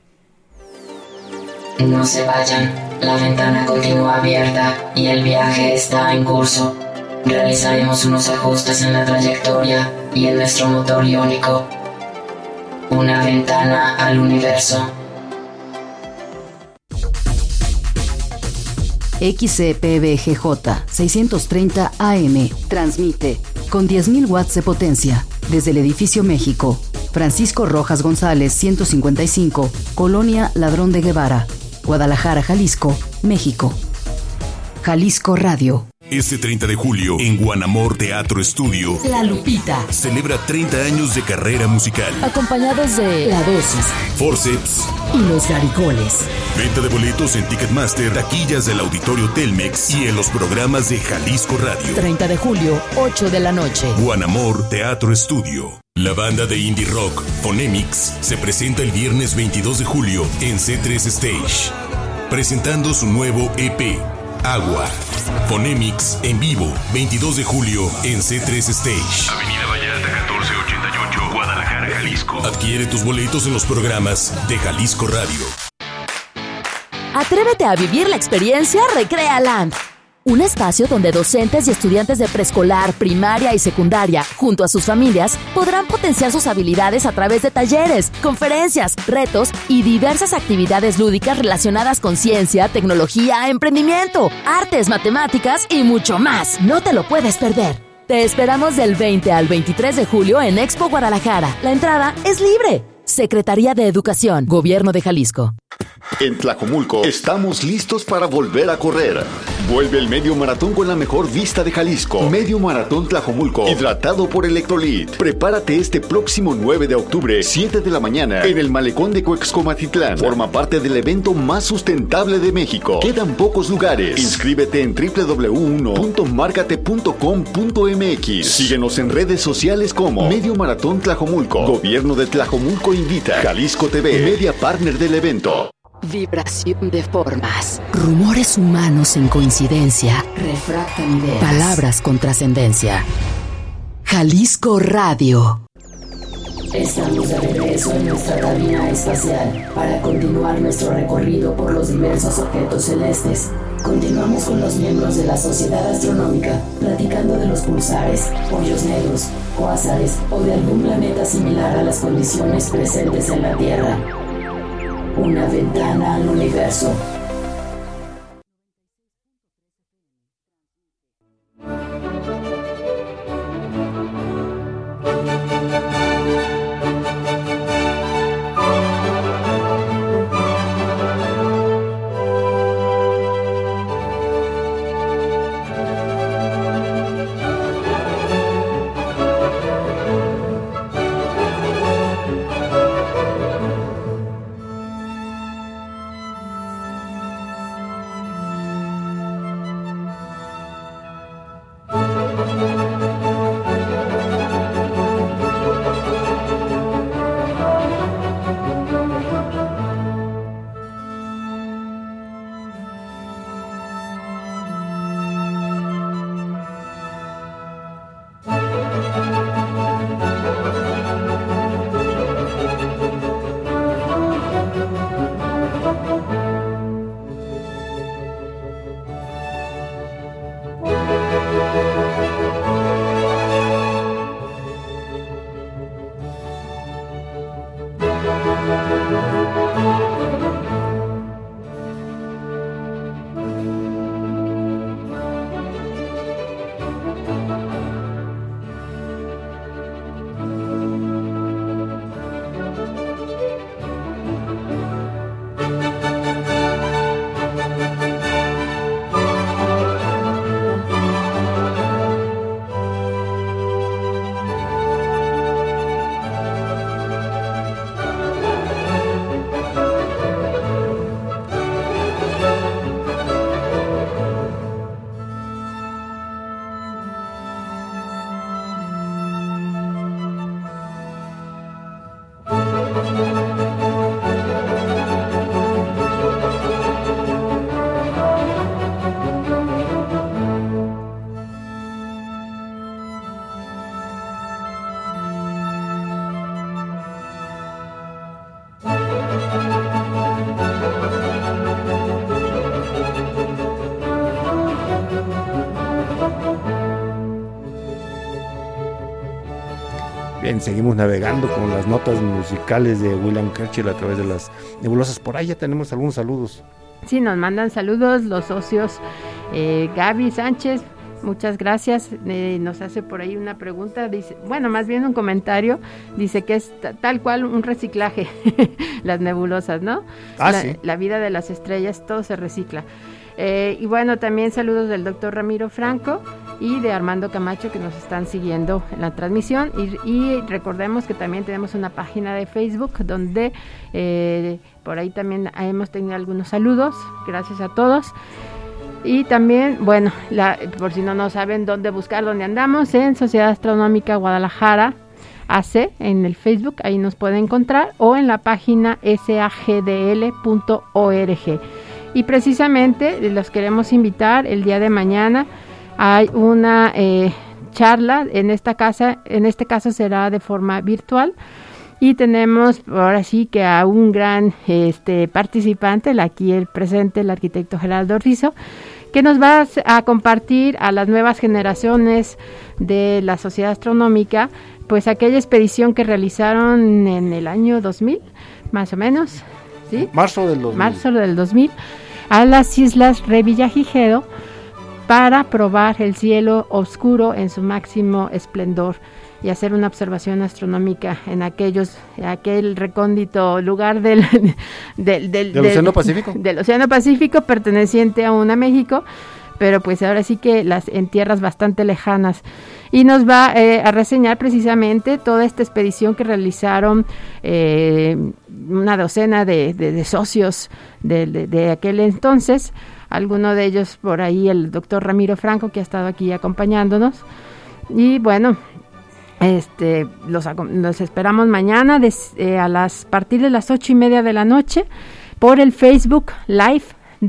No se vayan, la ventana continúa abierta y el viaje está en curso. Realizaremos unos ajustes en la trayectoria y en nuestro motor iónico. Una ventana al universo. XCPBGJ 630 AM transmite con 10.000 watts de potencia desde el edificio México, Francisco Rojas González 155, Colonia Ladrón de Guevara, Guadalajara, Jalisco, México. Jalisco Radio. Este 30 de julio, en Guanamor Teatro Estudio, La Lupita celebra 30 años de carrera musical. acompañados de La Dosis Forceps y Los Garigoles. Venta de boletos en Ticketmaster, taquillas del Auditorio Telmex y en los programas de Jalisco Radio. 30 de julio, 8 de la noche. Guanamor Teatro Estudio. La banda de indie rock Phonemics se presenta el viernes 22 de julio en C3 Stage, presentando su nuevo EP, Agua. Phonemics en vivo, 22 de julio en C3 Stage. Avenida Vallarta 1488, Guadalajara, Jalisco. Adquiere tus boletos en los programas de Jalisco Radio. Atrévete a vivir la experiencia Recrea Land. Un espacio donde docentes y estudiantes de preescolar, primaria y secundaria, junto a sus familias, podrán potenciar sus habilidades a través de talleres, conferencias, retos y diversas actividades lúdicas relacionadas con ciencia, tecnología, emprendimiento, artes, matemáticas y mucho más. No te lo puedes perder. Te esperamos del 20 al 23 de julio en Expo Guadalajara. La entrada es libre. Secretaría de Educación, Gobierno de Jalisco. En Tlajomulco estamos listos para volver a correr. Vuelve el medio maratón con la mejor vista de Jalisco. Medio maratón Tlajomulco, hidratado por Electrolit. Prepárate este próximo 9 de octubre, 7 de la mañana, en el malecón de Coexcomatitlán. Forma parte del evento más sustentable de México. Quedan pocos lugares. Inscríbete en www.marcate.com.mx. Síguenos en redes sociales como Medio Maratón Tlajomulco. Gobierno de Tlajomulco invita. Jalisco TV, media partner del evento. Vibración de formas. Rumores humanos en coincidencia. Refractan ideas. Palabras con trascendencia. Jalisco Radio. Estamos de regreso en nuestra cabina espacial para continuar nuestro recorrido por los diversos objetos celestes. Continuamos con los miembros de la Sociedad Astronómica platicando de los pulsares, hoyos negros, cuásares o de algún planeta similar a las condiciones presentes en la Tierra. Una ventana al universo. Bien, seguimos navegando con las notas musicales de William Churchill a través de las nebulosas. Por ahí ya tenemos algunos saludos. Sí, nos mandan saludos los socios. Gaby Sánchez, muchas gracias. Nos hace por ahí una pregunta, dice, bueno, más bien un comentario, dice que es tal cual un reciclaje, las nebulosas, ¿no? Sí. La vida de las estrellas, todo se recicla. Y bueno, también saludos del doctor Ramiro Franco y de Armando Camacho, que nos están siguiendo en la transmisión, y recordemos que también tenemos una página de Facebook donde por ahí también hemos tenido algunos saludos, gracias a todos. Y también, bueno, por si no saben dónde buscar, dónde andamos, en Sociedad Astronómica Guadalajara AC, en el Facebook, ahí nos pueden encontrar, o en la página sagdl.org. Y precisamente los queremos invitar el día de mañana. Hay una charla en este caso será de forma virtual, y tenemos ahora sí que a un gran participante, aquí el presente, el arquitecto Geraldo Rizo, que nos va a compartir a las nuevas generaciones de la Sociedad Astronómica, pues aquella expedición que realizaron en el año 2000, más o menos, ¿sí? Marzo del 2000, a las islas Revillagigedo, para probar el cielo oscuro en su máximo esplendor y hacer una observación astronómica en aquel recóndito lugar del Océano Pacífico. Del Océano Pacífico, perteneciente aún a México, pero pues ahora sí que en tierras bastante lejanas. Y nos va a reseñar precisamente toda esta expedición que realizaron una docena de socios de aquel entonces, alguno de ellos por ahí el doctor Ramiro Franco, que ha estado aquí acompañándonos. Y bueno, los esperamos mañana a partir de las 8:30 de la noche por el Facebook Live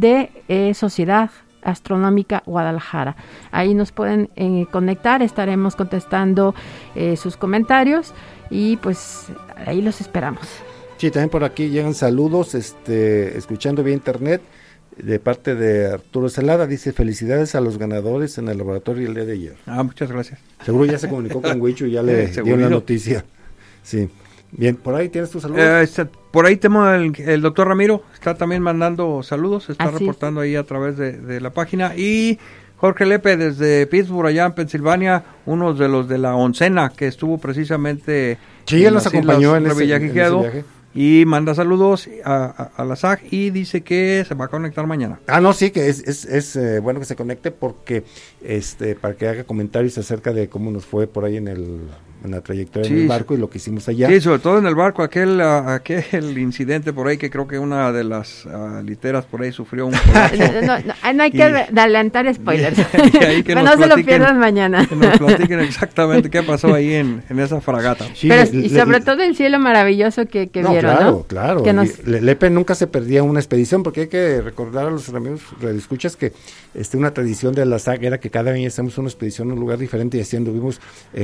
de Sociedad Astronómica Guadalajara. Ahí nos pueden conectar, estaremos contestando sus comentarios, y pues ahí los esperamos. Sí, también por aquí llegan saludos, escuchando vía internet, de parte de Arturo Celada. Dice: felicidades a los ganadores en el laboratorio el día de ayer. Muchas gracias. Seguro ya se comunicó con Huicho y ya le dio la noticia. Sí. Bien, por ahí tienes tus saludos. Por ahí tenemos el doctor Ramiro, está también mandando saludos, está reportando ahí a través de la página. Y Jorge Lepe desde Pittsburgh, allá en Pensilvania, uno de los de la oncena que estuvo precisamente él nos acompañó en ese viaje. Y manda saludos a la SAG y dice que se va a conectar mañana. No, sí, que es bueno que se conecte, porque para que haga comentarios acerca de cómo nos fue por ahí en la trayectoria del barco y lo que hicimos allá. Sí, sobre todo en el barco, aquel incidente por ahí, que creo que una de las literas por ahí sufrió un colapso. No hay que adelantar spoilers. Pero no se lo pierdan mañana. Que nos platiquen exactamente qué pasó ahí en esa fragata. Sí, pero, y sobre todo el cielo maravilloso que vieron, ¿no? Claro. Lepe nunca se perdía una expedición, porque hay que recordar a los amigos radioescuchas que una tradición de la SAG era que cada año hacemos una expedición en un lugar diferente, y así anduvimos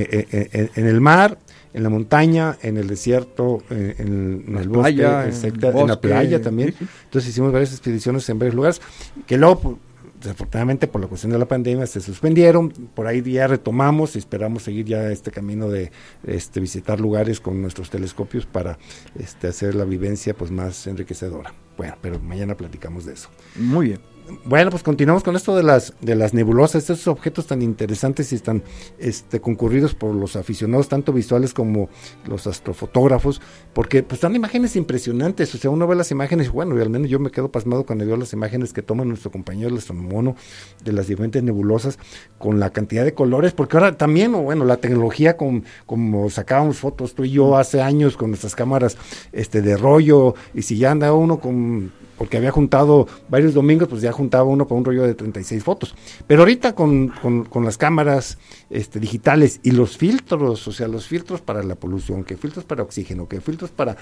en el mar, en la montaña, en el desierto, en el bosque, en la playa también. Sí. Entonces hicimos varias expediciones en varios lugares, que luego, desafortunadamente, por la cuestión de la pandemia, se suspendieron. Por ahí ya retomamos y esperamos seguir ya este camino de visitar lugares con nuestros telescopios para hacer la vivencia pues más enriquecedora. Bueno, pero mañana platicamos de eso. Muy bien. Bueno, pues continuamos con esto de las nebulosas, estos objetos tan interesantes y tan concurridos por los aficionados, tanto visuales como los astrofotógrafos, porque pues dan imágenes impresionantes. O sea, uno ve las imágenes, bueno, y al menos yo me quedo pasmado cuando veo las imágenes que toma nuestro compañero el astronomono de las diferentes nebulosas, con la cantidad de colores, porque ahora también, la tecnología, como sacábamos fotos tú y yo hace años con nuestras cámaras de rollo, y si ya anda uno porque había juntado varios domingos, pues ya juntaba uno con un rollo de 36 fotos. Pero ahorita con las cámaras digitales y los filtros, o sea, los filtros para la polución, que filtros para oxígeno, que filtros para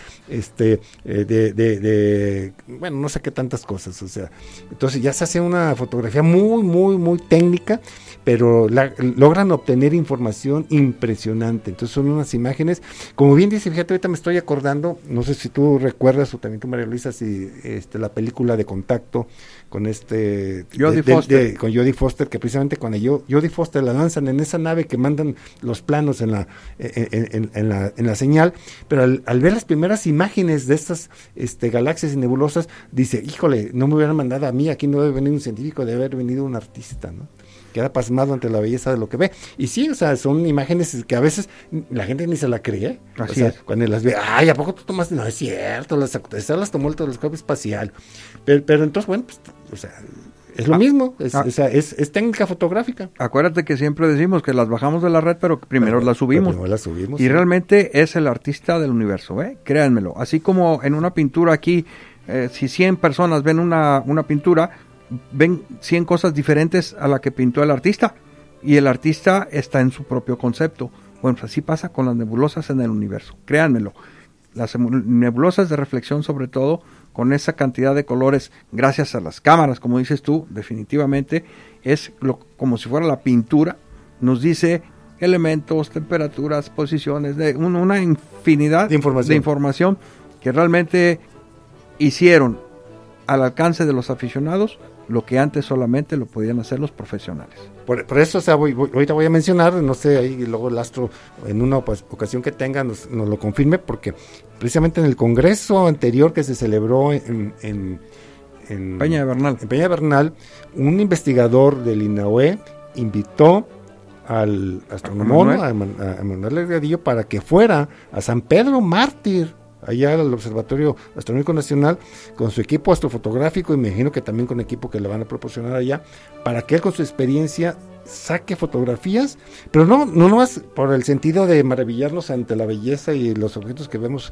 no sé qué tantas cosas, o sea, entonces ya se hace una fotografía muy, muy, muy técnica, pero logran obtener información impresionante. Entonces son unas imágenes, como bien dice, fíjate, ahorita me estoy acordando, no sé si tú recuerdas, o también tú, María Luisa, si la película de Contacto con Jodie Foster, que precisamente con Jodie Foster la lanzan en esa nave que mandan los planos en la señal, pero al ver las primeras imágenes de estas galaxias y nebulosas, dice, híjole, no me hubieran mandado a mí, aquí no debe venir un científico, debe haber venido un artista, ¿no? Queda pasmado ante la belleza de lo que ve. Y sí, o sea, son imágenes que a veces la gente ni se la cree. Así es. Cuando las ve, ay, ¿a poco tú tomaste? No, es cierto, las tomó el telescopio espacial. Pero entonces, bueno, pues, o sea, es lo mismo, es técnica fotográfica. Acuérdate que siempre decimos que las bajamos de la red, pero primero las subimos. Y sí. Realmente es el artista del universo, créanmelo. Así como en una pintura aquí, si 100 personas ven una pintura, ven 100 cosas diferentes a la que pintó el artista, y el artista está en su propio concepto. Bueno, pues así pasa con las nebulosas en el universo, créanmelo. Las nebulosas de reflexión, sobre todo, con esa cantidad de colores, gracias a las cámaras, como dices tú, definitivamente, es como si fuera la pintura, nos dice elementos, temperaturas, posiciones, una infinidad de información que realmente hicieron al alcance de los aficionados lo que antes solamente lo podían hacer los profesionales. Por eso, o sea, ahorita voy a mencionar, no sé, ahí luego el astro en una ocasión que tenga nos lo confirme, porque precisamente en el congreso anterior que se celebró en Peña de Bernal, un investigador del INAOE invitó al astrónomo, a Manuel Delgadillo, para que fuera a San Pedro Mártir, allá al Observatorio Astronómico Nacional, con su equipo astrofotográfico, y me imagino que también con equipo que le van a proporcionar allá, para que él con su experiencia saque fotografías, pero no más por el sentido de maravillarnos ante la belleza y los objetos que vemos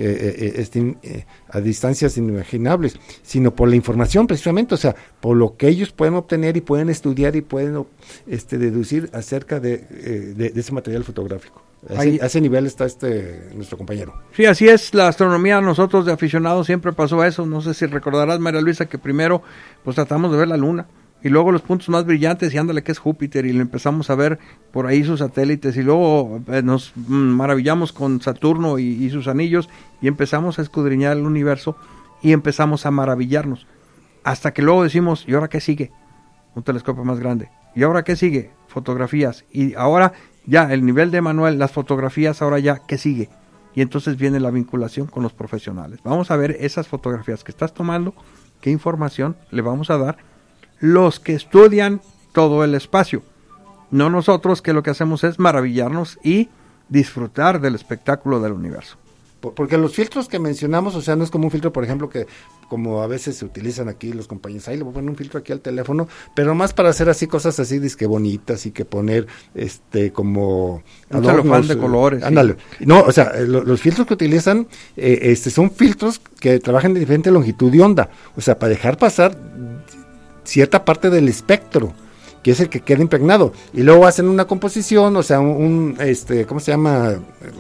a distancias inimaginables, sino por la información precisamente, o sea, por lo que ellos pueden obtener y pueden estudiar y pueden deducir acerca de ese material fotográfico. A ese nivel está nuestro compañero. Sí, así es la astronomía. Nosotros de aficionados siempre pasó eso. No sé si recordarás, María Luisa, que primero pues tratamos de ver la luna y luego los puntos más brillantes, y ándale que es Júpiter, y le empezamos a ver por ahí sus satélites, y luego nos maravillamos con Saturno y sus anillos, y empezamos a escudriñar el universo y empezamos a maravillarnos, hasta que luego decimos, ¿y ahora qué sigue? Un telescopio más grande. ¿Y ahora qué sigue? Fotografías. Y ahora ya el nivel de Manuel, las fotografías, ahora ya, ¿qué sigue? Y entonces viene la vinculación con los profesionales. Vamos a ver esas fotografías que estás tomando, qué información le vamos a dar los que estudian todo el espacio. No nosotros, que lo que hacemos es maravillarnos y disfrutar del espectáculo del universo. Porque los filtros que mencionamos, o sea, no es como un filtro, por ejemplo, que como a veces se utilizan aquí los compañeros, ahí le voy a poner un filtro aquí al teléfono, pero más para hacer así cosas así disque bonitas, y que poner como un celofán de colores. Ándale. Sí. No, o sea, los filtros que utilizan son filtros que trabajan de diferente longitud de onda, o sea, para dejar pasar cierta parte del espectro, que es el que queda impregnado, y luego hacen una composición, o sea, ¿cómo se llama?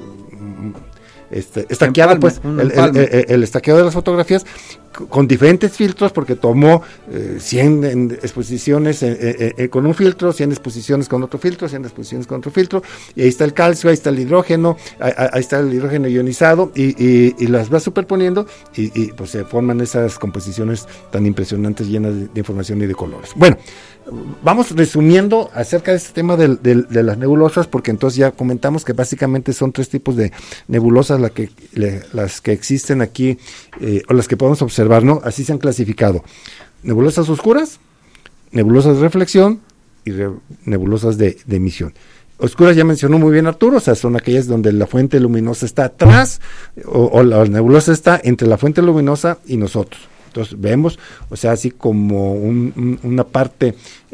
Estaqueado, pues, el estaqueado de las fotografías con diferentes filtros, porque tomó 100 exposiciones con un filtro, 100 exposiciones con otro filtro, 100 exposiciones con otro filtro, y ahí está el calcio, ahí está el hidrógeno, ahí está el hidrógeno ionizado, y las va superponiendo, y pues se forman esas composiciones tan impresionantes, llenas de información y de colores. Bueno, vamos resumiendo acerca de este tema de las nebulosas, porque entonces ya comentamos que básicamente son 3 tipos de nebulosas las que existen aquí, o las que podemos observar, ¿no? Así se han clasificado: nebulosas oscuras, nebulosas de reflexión y nebulosas de emisión. Oscuras ya mencionó muy bien Arturo, o sea, son aquellas donde la fuente luminosa está atrás, o la nebulosa está entre la fuente luminosa y nosotros. Entonces vemos, o sea, así como una parte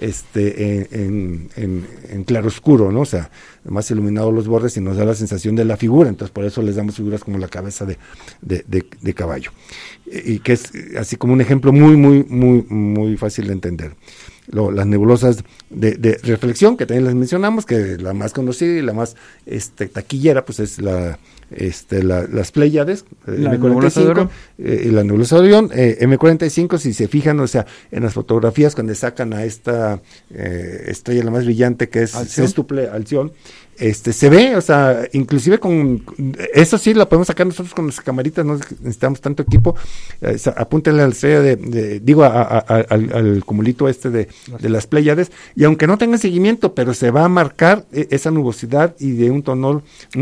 en claroscuro, ¿no? O sea, más iluminados los bordes, y nos da la sensación de la figura. Entonces por eso les damos figuras como la cabeza de caballo, y que es así como un ejemplo muy fácil de entender. Las nebulosas de reflexión, que también las mencionamos, que la más conocida y la más taquillera, pues es las Pléyades, M45, y la nebulosa de Orión, M45, si se fijan, o sea, en las fotografías cuando sacan a esta estrella la más brillante, que es sextuple Alción, se ve, o sea, inclusive con eso sí lo podemos sacar nosotros con las camaritas, no necesitamos tanto equipo. Apúntenle a la estrella al cumulito de las Pléyades, y aunque no tenga seguimiento, pero se va a marcar esa nubosidad y de un tono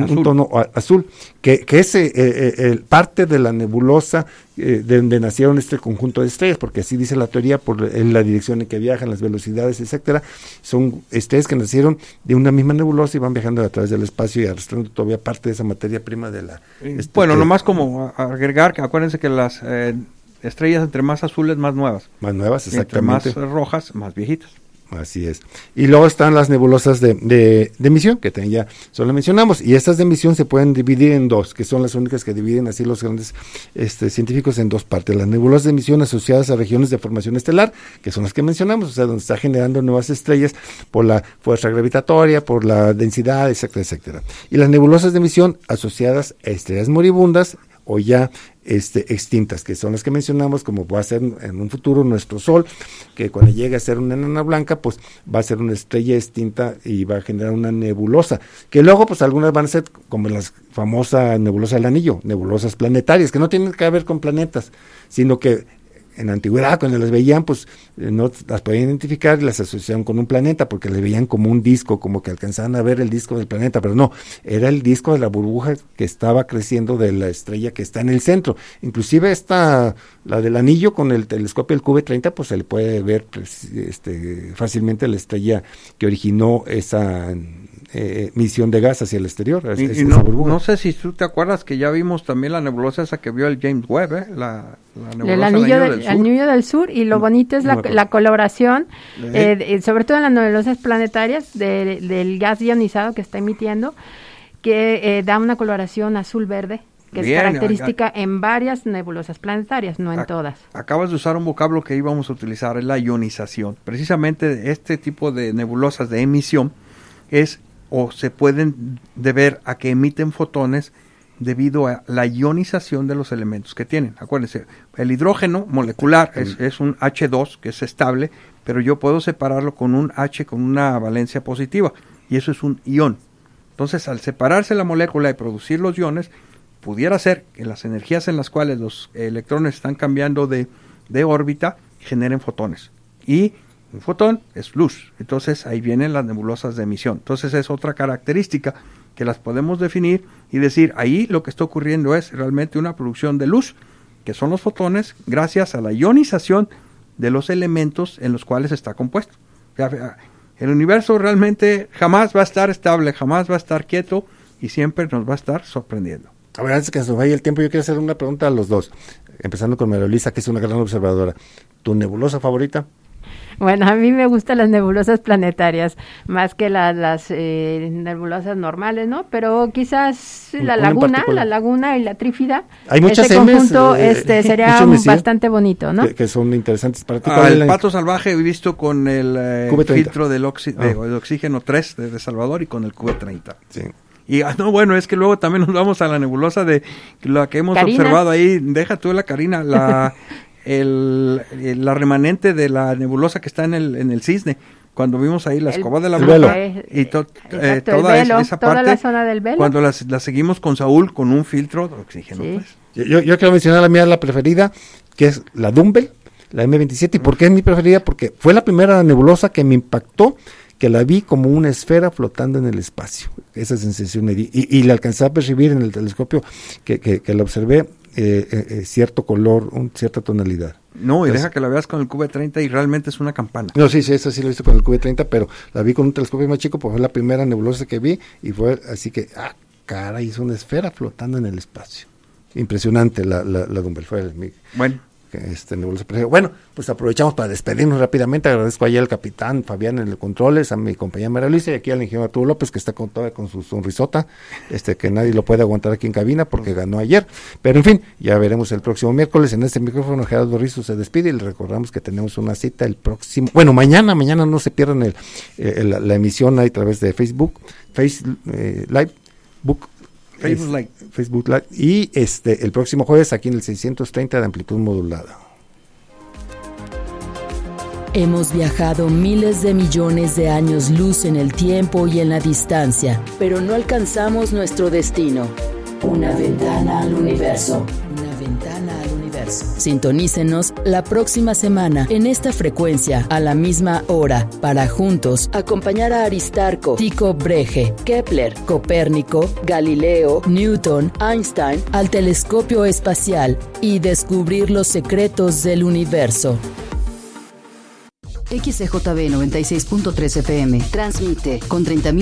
azul, que es parte de la nebulosa de donde nacieron este conjunto de estrellas, porque así dice la teoría, por la dirección en que viajan, las velocidades, etcétera. Son estrellas que nacieron de una misma nebulosa y van viajando a través del espacio y arrastrando todavía parte de esa materia prima de la... Bueno, nomás como agregar, que acuérdense que las estrellas entre más azules, más nuevas. Más nuevas, exactamente. Entre más rojas, más viejitas. Así es. Y luego están las nebulosas de emisión, que ya solo mencionamos, y estas de emisión se pueden dividir en dos, que son las únicas que dividen así los grandes científicos en dos partes. Las nebulosas de emisión asociadas a regiones de formación estelar, que son las que mencionamos, o sea, donde está generando nuevas estrellas por la fuerza gravitatoria, por la densidad, etcétera, etcétera. Y las nebulosas de emisión asociadas a estrellas moribundas o ya extintas, que son las que mencionamos, como va a ser en un futuro nuestro Sol, que cuando llegue a ser una enana blanca, pues va a ser una estrella extinta y va a generar una nebulosa, que luego pues algunas van a ser como la famosa nebulosa del anillo, nebulosas planetarias, que no tienen que ver con planetas, sino que en la antigüedad, cuando las veían, pues no las podían identificar y las asociaban con un planeta, porque le veían como un disco, como que alcanzaban a ver el disco del planeta, pero no, era el disco de la burbuja que estaba creciendo de la estrella que está en el centro. Inclusive la del anillo, con el telescopio del QV30, pues se le puede ver fácilmente la estrella que originó esa emisión de gas hacia el exterior. No sé si tú te acuerdas que ya vimos también la nebulosa esa que vio el James Webb, la nebulosa del anillo del sur, y lo bonito es la colaboración, sobre todo en las nebulosas planetarias, del gas ionizado que está emitiendo, que da una coloración azul-verde, que es característica en varias nebulosas planetarias, no en todas. Acabas de usar un vocablo que íbamos a utilizar, es la ionización. Precisamente este tipo de nebulosas de emisión se pueden deber a que emiten fotones debido a la ionización de los elementos que tienen. Acuérdense, el hidrógeno molecular es un H2 que es estable, pero yo puedo separarlo con un H con una valencia positiva, y eso es un ion. Entonces, al separarse la molécula y producir los iones, pudiera ser que las energías en las cuales los electrones están cambiando de órbita generen fotones. Y un fotón es luz. Entonces, ahí vienen las nebulosas de emisión. Entonces, es otra característica que las podemos definir y decir, ahí lo que está ocurriendo es realmente una producción de luz, que son los fotones, gracias a la ionización de los elementos en los cuales está compuesto. O sea, el universo realmente jamás va a estar estable, jamás va a estar quieto, y siempre nos va a estar sorprendiendo. A ver, antes que se nos vaya el tiempo, yo quiero hacer una pregunta a los dos, empezando con María Luisa, que es una gran observadora. ¿Tu nebulosa favorita? Bueno, a mí me gustan las nebulosas planetarias más que las nebulosas normales, ¿no? Pero quizás la laguna y la trífida. Hay muchas ese conjunto sería bastante bonito, ¿no? Que son interesantes para ti. El pato salvaje he visto con el filtro del oxígeno 3 de Salvador y con el QV30. Sí. Y bueno, es que luego también nos vamos a la nebulosa de la que hemos observado ahí. Deja tú la Carina, la remanente de la nebulosa que está en el Cisne, cuando vimos ahí la escoba de la bruja y toda esa parte, la zona del velo. Cuando la seguimos con Saúl con un filtro de oxígeno. Sí. Pues. Yo quiero mencionar la preferida, que es la Dumbbell, la M27. ¿Y por qué es mi preferida? Porque fue la primera nebulosa que me impactó, que la vi como una esfera flotando en el espacio. Esa sensación me di, y la alcancé a percibir en el telescopio que la observé, cierto color, cierta tonalidad. No, y entonces, deja que la veas con el QV30 y realmente es una campana. No, sí, esa sí la he visto con el QV30, pero la vi con un telescopio más chico, porque fue la primera nebulosa que vi, y fue así que, caray, es una esfera flotando en el espacio. Impresionante la Dumbbell, fue bueno. Nebulosa. Bueno, pues aprovechamos para despedirnos rápidamente. Agradezco allá al capitán Fabián en el controles, a mi compañera María Luisa, y aquí al ingeniero Arturo López, que está con su sonrisota, que nadie lo puede aguantar aquí en cabina porque ganó ayer. Pero en fin, ya veremos el próximo miércoles. En este micrófono Gerardo Rizzo se despide, y le recordamos que tenemos una cita el próximo, mañana no se pierdan la emisión a través de Facebook Live, y el próximo jueves aquí en el 630 de amplitud modulada. Hemos viajado miles de millones de años luz en el tiempo y en la distancia, pero no alcanzamos nuestro destino. Una ventana al universo. Una ventana al universo. Sintonícenos la próxima semana en esta frecuencia a la misma hora para juntos acompañar a Aristarco, Tycho Brahe, Kepler, Copérnico, Galileo, Newton, Einstein al telescopio espacial y descubrir los secretos del universo. XCJB 96.3 FM transmite con 30.000